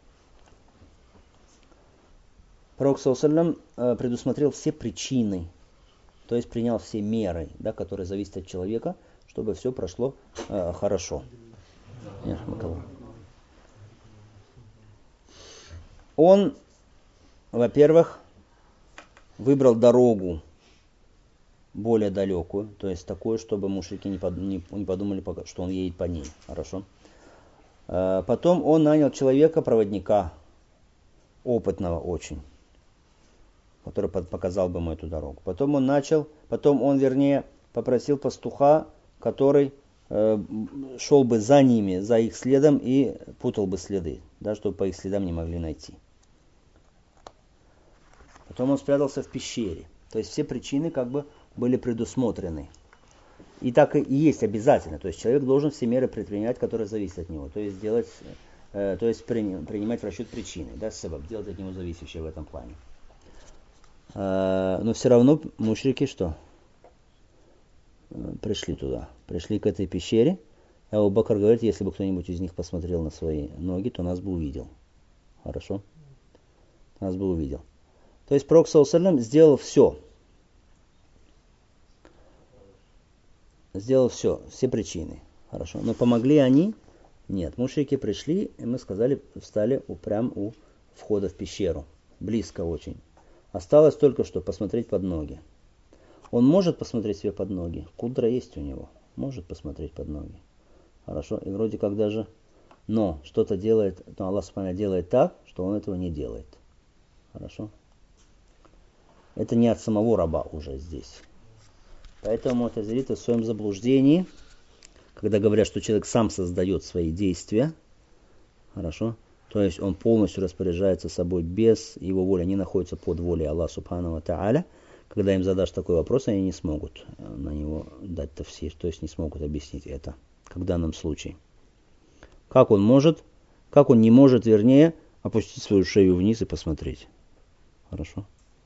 пророк, саллаллаху алейхи, предусмотрел все причины, то есть принял все меры, да, которые зависят от человека, чтобы все прошло хорошо. Он, во-первых, выбрал дорогу более далекую, то есть такую, чтобы мушрики не подумали, что он едет по ней. Хорошо. Потом он нанял человека, проводника, опытного очень, который показал бы ему эту дорогу. Потом он попросил пастуха, который шел бы за ними, за их следом и путал бы следы, да, чтобы по их следам не могли найти. Потом он спрятался в пещере. То есть все причины как бы были предусмотрены. И так и есть обязательно. То есть человек должен все меры предпринять, которые зависят от него. То есть принимать в расчет причины, да, делать от него зависящее в этом плане. Но все равно мушрики что? Пришли туда. Пришли к этой пещере. А Абу Бакр говорит, если бы кто-нибудь из них посмотрел на свои ноги, то нас бы увидел. Хорошо? Нас бы увидел. То есть пророк, саллаллаху алейхи, сделал все причины. Хорошо. Но помогли они? Нет. Мушрики пришли, и мы сказали, встали прямо у входа в пещеру. Близко очень. Осталось только что посмотреть под ноги. Он может посмотреть себе под ноги. Кудра есть у него. Может посмотреть под ноги. Хорошо. И вроде как даже, но что-то делает, но Аллах Субхану делает так, что он этого не делает. Хорошо. Это не от самого раба уже здесь. Поэтому му'тазилиты в своем заблуждении, когда говорят, что человек сам создает свои действия, хорошо, то есть он полностью распоряжается собой без его воли, они находятся под волей Аллаха Субхану ва Тааля, когда им задашь такой вопрос, они не смогут на него дать тафсир, то есть не смогут объяснить это, как в данном случае. Как он не может, вернее, опустить свою шею вниз и посмотреть. Хорошо.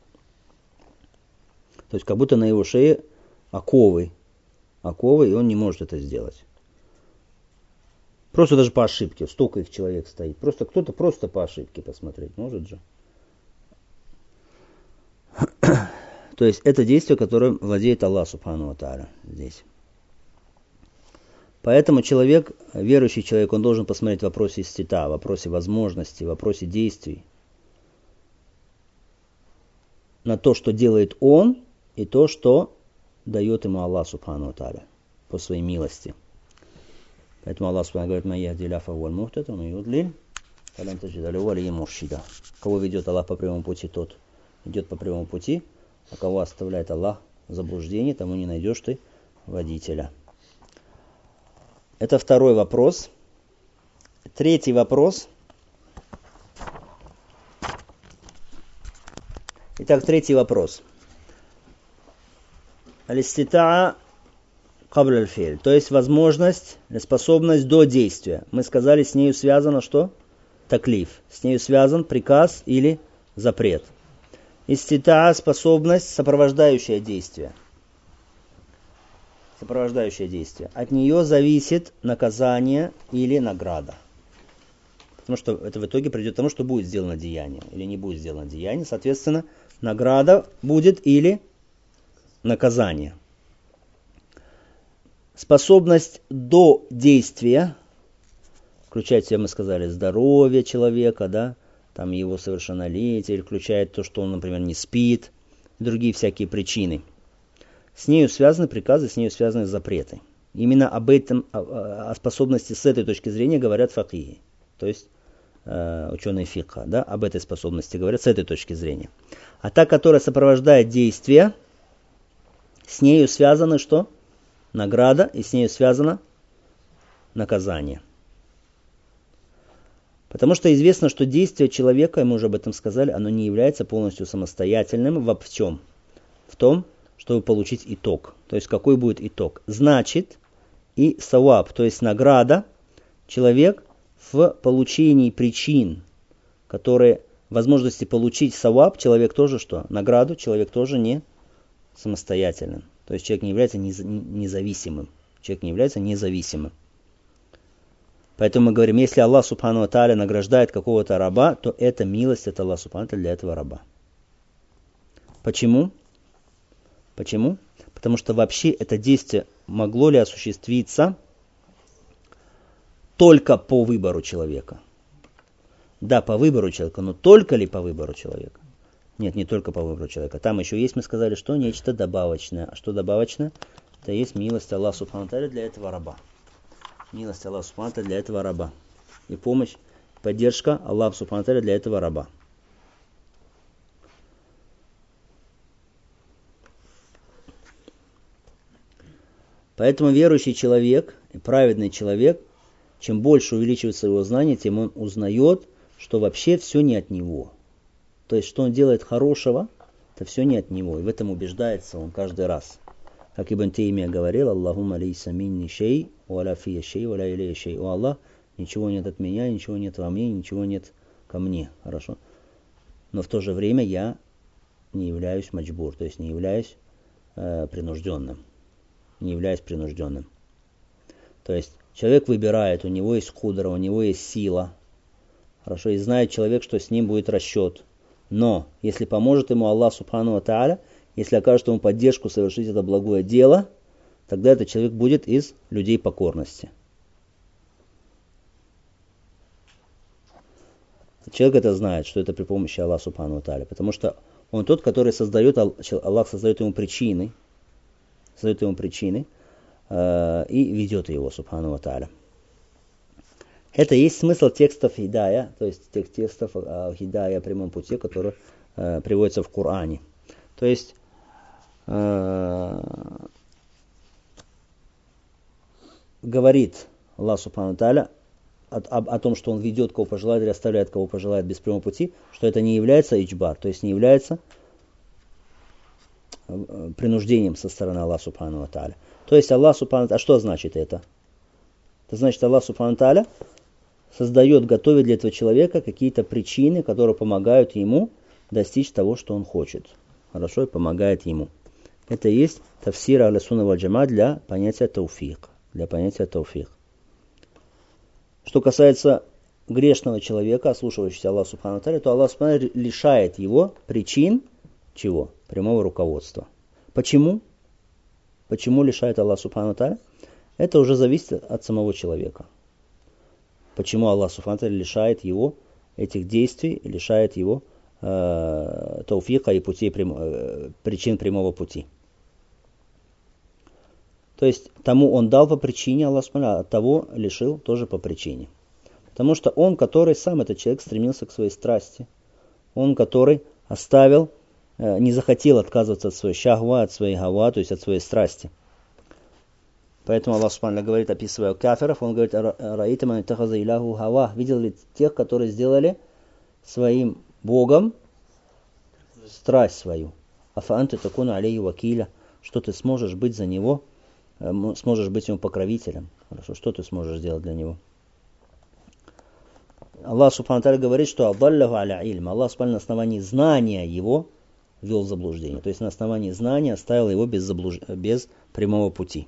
То есть как будто на его шее оковы, и он не может это сделать. Просто даже по ошибке, столько их человек стоит. Кто-то просто по ошибке посмотреть может же. То есть это действие, которым владеет Аллах Субхану ва Тааля здесь. Поэтому человек, верующий человек, он должен посмотреть в вопросе истита, в вопросе возможностей, в вопросе действий. На то, что делает он, и то, что дает ему Аллах Субхану ва Тааля по своей милости. Поэтому Аллах Субхану говорит: «Ман яхдилляху фахуаль мухтад, ва ман юдлиль фалан таджида лаху валийян муршида». Кого ведет Аллах по прямому пути, тот идет по прямому пути, а кого оставляет Аллах в заблуждении, тому не найдешь ты водителя. Это второй вопрос. Третий вопрос. Итак, третий вопрос. Аль-иститаа кабля аль-фи'ль, то есть возможность, способность до действия. Мы сказали, с нею связано что? Таклиф. С нею связан приказ или запрет. Иститаа — способность, сопровождающая действие. Сопровождающее действие. От нее зависит наказание или награда. Потому что это в итоге придет к тому, что будет сделано деяние или не будет сделано деяние. Соответственно, награда будет или наказание. Способность до действия включает в себя, мы сказали, здоровье человека, да, там его совершеннолетие, включает то, что он, например, не спит, и другие всякие причины. с нею связаны приказы, с нею связаны запреты. Именно об этом, о способности с этой точки зрения говорят факихи, то есть ученые фикха, да, об этой способности говорят с этой точки зрения. А та, которая сопровождает действие, с нею связаны что? Награда, и с нею связано наказание. Потому что известно, что действие человека, и мы уже об этом сказали, оно не является полностью самостоятельным в чем? В том, чтобы получить итог. То есть какой будет итог? Значит, и саваб, то есть награда, человек в получении причин, которые, возможности получить саваб, человек тоже что? Награду, человек тоже не самостоятельным. То есть человек не является независимым. Человек не является независимым. Поэтому мы говорим, если Аллах Субхану ва Тааля награждает какого-то раба, то это милость от Аллаха Субхану ва Тааля для этого раба. Почему? Почему? Потому что вообще это действие могло ли осуществиться только по выбору человека? Да, по выбору человека, но только ли по выбору человека? Нет, не только по выбору человека. Там еще есть, мы сказали, что нечто добавочное. А что добавочное? Это есть милость Аллаха Субхану ва Тааля для этого раба. Милость Аллаха Субхану ва Тааля для этого раба. И помощь, поддержка Аллаха Субхану ва Тааля для этого раба. Поэтому верующий человек и праведный человек, чем больше увеличивается его знание, тем он узнает, что вообще все не от него. То есть, что он делает хорошего, это все не от него. И в этом убеждается он каждый раз. Как Ибн Теймия говорил, Аллахумма лейса минни шей, валя фия шей, валя илея шей. О Аллах, ничего нет от меня, ничего нет во мне, ничего нет ко мне. Хорошо. Но в то же время я не являюсь маджбур, то есть не являюсь принужденным. Не являюсь принужденным. То есть человек выбирает, у него есть кудра, у него есть сила. Хорошо, и знает человек, что с ним будет расчет. Но если поможет ему Аллах Субхану ва Тааля, если окажет ему поддержку совершить это благое дело, тогда этот человек будет из людей покорности. Человек это знает, что это при помощи Аллаха Субхану ва Тааля, потому что он тот, который создает, Аллах создает ему причины, и ведет его, Субхану ва Тааля. Это и есть смысл текстов хидая, то есть тех текстов хидая о прямом пути, которые приводятся в Коране. То есть говорит Аллах Субхану ва Тааля о том, что он ведет кого пожелает или оставляет кого пожелает без прямого пути, что это не является иджбар, то есть не является принуждением со стороны Аллаха Субхану ва Тааля. То есть Аллах Субхану ва Тааля, а что значит это? Это значит, Аллах Субхану ва Тааля создает, готовит для этого человека какие-то причины, которые помогают ему достичь того, что он хочет. Хорошо, и помогает ему. Это и есть тафсир ахля сунна валь джамаа для понятия тауфик. Что касается грешного человека, ослушивающегося Аллаха Субхану ва Тааля, то Аллах Субхану ва Тааля лишает его причин чего? Прямого руководства. Почему? Почему лишает Аллах Субхану ва Тааля? Это уже зависит от самого человека. Почему Аллах Субхану ва Тааля лишает его этих действий, лишает его тауфика и причин прямого пути. То есть тому он дал по причине, Аллах Субхану ва Тааля, а того лишил тоже по причине. Потому что он, который сам этот человек стремился к своей страсти, он, который оставил, не захотел отказываться от своей шахва, от своей гава, то есть от своей страсти. Поэтому Аллах Субхану ва Тааля говорит, описывая кафиров, он говорит, раита ман иттахаза иляху хава, видел ли тех, которые сделали своим Богом страсть свою. Афа анта такуну алейхи вакиля, что ты сможешь быть за него, сможешь быть ему покровителем. Хорошо, что ты сможешь сделать для него? Аллах Субхану ва Тааля говорит, что адаллаху аля ильм. Аллах Субхану ва Тааля на основании знания его ввел в заблуждение. То есть на основании знания оставил его без прямого пути.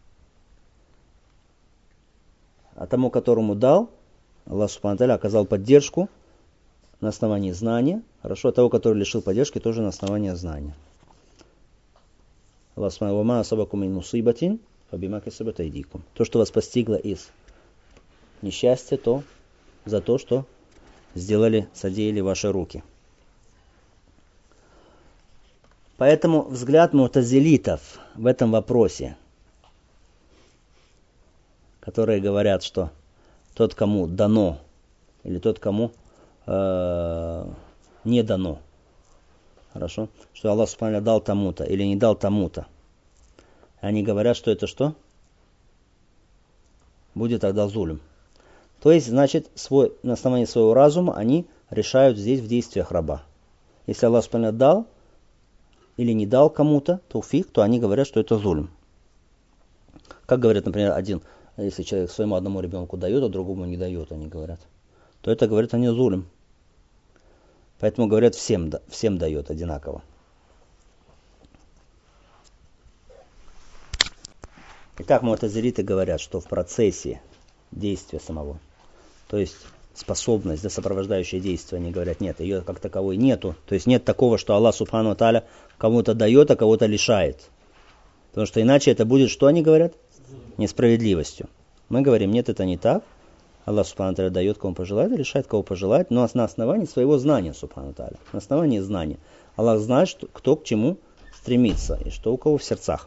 А тому, которому дал, Аллах Субхану ва Тааля оказал поддержку на основании знания. Хорошо, а того, который лишил поддержки, тоже на основании знания. Аллах Субхану ва Тааля: «Ва ма асабакум мин мусибатин фа бима касабат айдикум». То, что вас постигло из несчастья, то за то, что содеяли ваши руки. Поэтому взгляд мутазилитов в этом вопросе, которые говорят, что тот, кому дано, или тот, кому не дано, хорошо, что Аллах Субхану дал тому-то или не дал тому-то, они говорят, что это что? Будет тогда зулм. То есть, значит, на основании своего разума они решают здесь в действиях раба. Если Аллах Субхану дал или не дал кому-то тауфик, то они говорят, что это зулм. Как говорят, например, если человек своему одному ребенку дает, а другому не дает, они говорят, то это, говорят они, зулм. Поэтому говорят, всем дает одинаково. Итак, муатазилиты говорят, что в процессе действия самого, то есть способность, сопровождающее действие, они говорят, нет, ее как таковой нету. То есть нет такого, что Аллах Субхану ва Тааля кому-то дает, а кого-то лишает. Потому что иначе это будет, что они говорят? Несправедливостью. Мы говорим, нет, это не так. Аллах Субхану ва Тааля дает, кому пожелает, и лишает, кого пожелает, но на основании своего знания, Субхану ва Тааля. На основании знания. Аллах знает, кто к чему стремится, и что у кого в сердцах.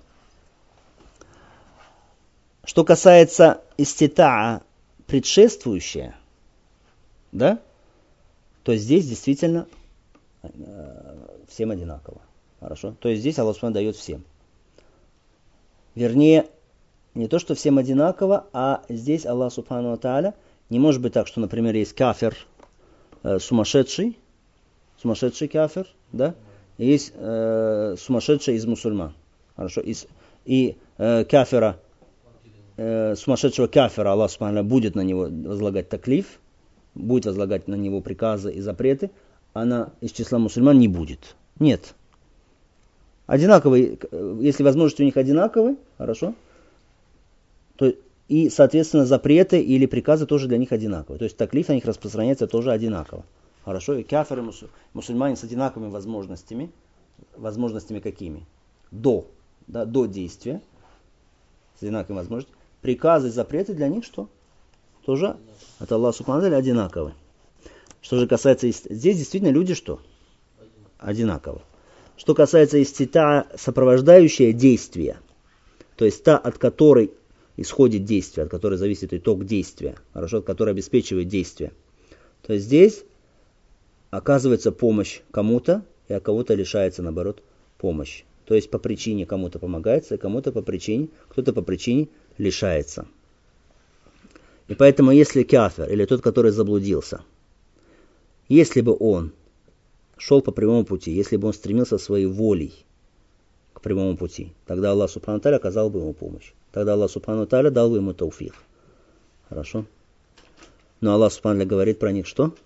Что касается иститаа предшествующее, да, то здесь действительно всем одинаково. Хорошо? То есть здесь Аллах Субхану дает всем. Вернее, не то, что всем одинаково, а здесь Аллах Субхану ва Тааля не может быть так, что, например, есть кафир сумасшедший кафир, да, и есть сумасшедший из мусульман. Хорошо? И кафира, сумасшедшего кафира Аллах Субхану будет на него возлагать таклиф, будет возлагать на него приказы и запреты, а из числа мусульман не будет. Нет. Одинаковые, если возможности у них одинаковые, хорошо, то и, соответственно, запреты или приказы тоже для них одинаковые. То есть таклиф на них распространяется тоже одинаково. Хорошо, и кафиры, мусульмане с одинаковыми возможностями. Возможностями какими? До действия. С одинаковыми возможностями. Приказы и запреты для них что? Тоже от Аллаха Субхану ва Тааля одинаковы. Что же касается... Здесь действительно люди что? Одинаково. Что касается истита, сопровождающее действие, то есть та, от которой исходит действие, от которой зависит итог действия, хорошо, от которой обеспечивает действие, то есть здесь оказывается помощь кому-то, и от кого-то лишается, наоборот, помощь. То есть по причине кому-то помогается, и кто-то по причине лишается. И поэтому, если кафир, или тот, который заблудился, если бы он шел по прямому пути, если бы он стремился своей волей к прямому пути, тогда Аллах Субхану ва Тааля оказал бы ему помощь. Тогда Аллах Субхану ва Тааля дал бы ему тауфик. Хорошо? Но Аллах Субхану ва Тааля говорит про них что?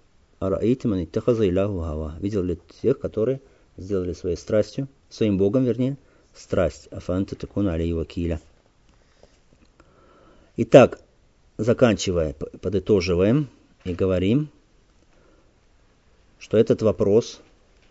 Видел ли тех, которые сделали своим Богом, страсть. Афанта такуна алейхи вакиля. Итак, заканчивая, подытоживаем и говорим, что этот вопрос,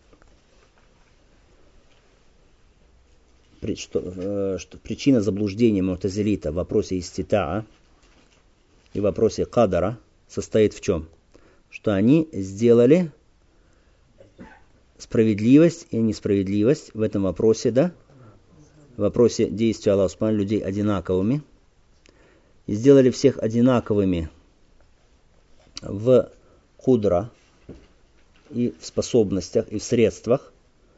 что причина заблуждения му'тазилита в вопросе иститаа и в вопросе кадара состоит в чем? Что они сделали справедливость и несправедливость в этом вопросе, да? В вопросе действия Аллаха Субхану людей одинаковыми. И сделали всех одинаковыми в кудра, и в способностях, и в средствах,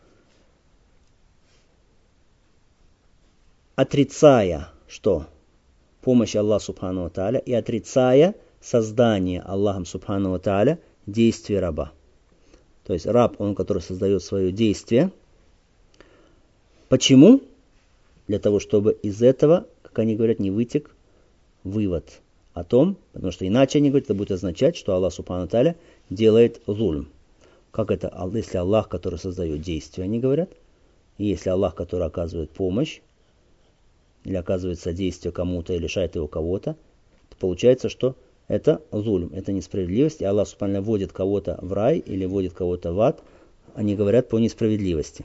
отрицая, что? Помощь Аллаха Субхану ва Тааля, и отрицая создание Аллахом Субхану ва Тааля действия раба. То есть раб, он, который создает свое действие. Почему? Для того, чтобы из этого, как они говорят, не вытек вывод о том, потому что иначе они говорят, это будет означать, что Аллах Субхану ва Тааля делает зульм. Как это, если Аллах, который создает действия, они говорят, и если Аллах, который оказывает помощь, или оказывает содействие кому-то, и лишает его кого-то, то получается, что это зульм, это несправедливость, и Аллах Субхану вводит кого-то в рай, или вводит кого-то в ад, они говорят по несправедливости.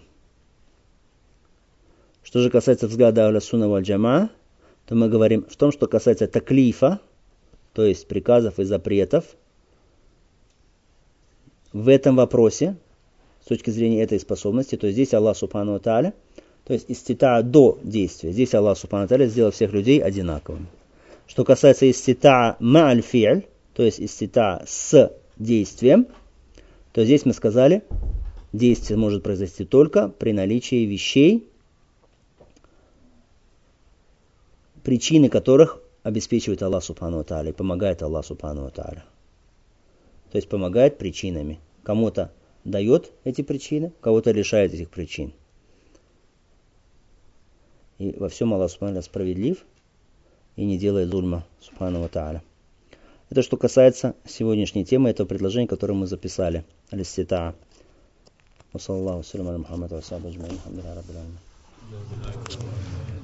Что же касается взгляда Ахля Сунна валь Джамаа, то мы говорим в том, что касается таклифа, то есть приказов и запретов, в этом вопросе с точки зрения этой способности, то здесь Аллах Субхану ва Тааля, то есть истита до действия, здесь Аллах Субхану ва Тааля сделал всех людей одинаковыми. Что касается истита ма'аль фи'ль, то есть истита с действием, то здесь мы сказали, действие может произойти только при наличии вещей, причины которых обеспечивает Аллах Субхану ва Тааля и помогает Аллах Субхану ва Тааля. То есть помогает причинами. Кому-то дает эти причины, кого-то лишает этих причин. И во всем Аллах Субхану ва Тааля справедлив и не делает зульма Субхану ва Тааля. Это что касается сегодняшней темы, этого предложения, которое мы записали. Аль-Иститаа. Ва саллаллаху аля Мухаммад ва сахбихи аджмаин. Алхамдулиллахи раббил аламин.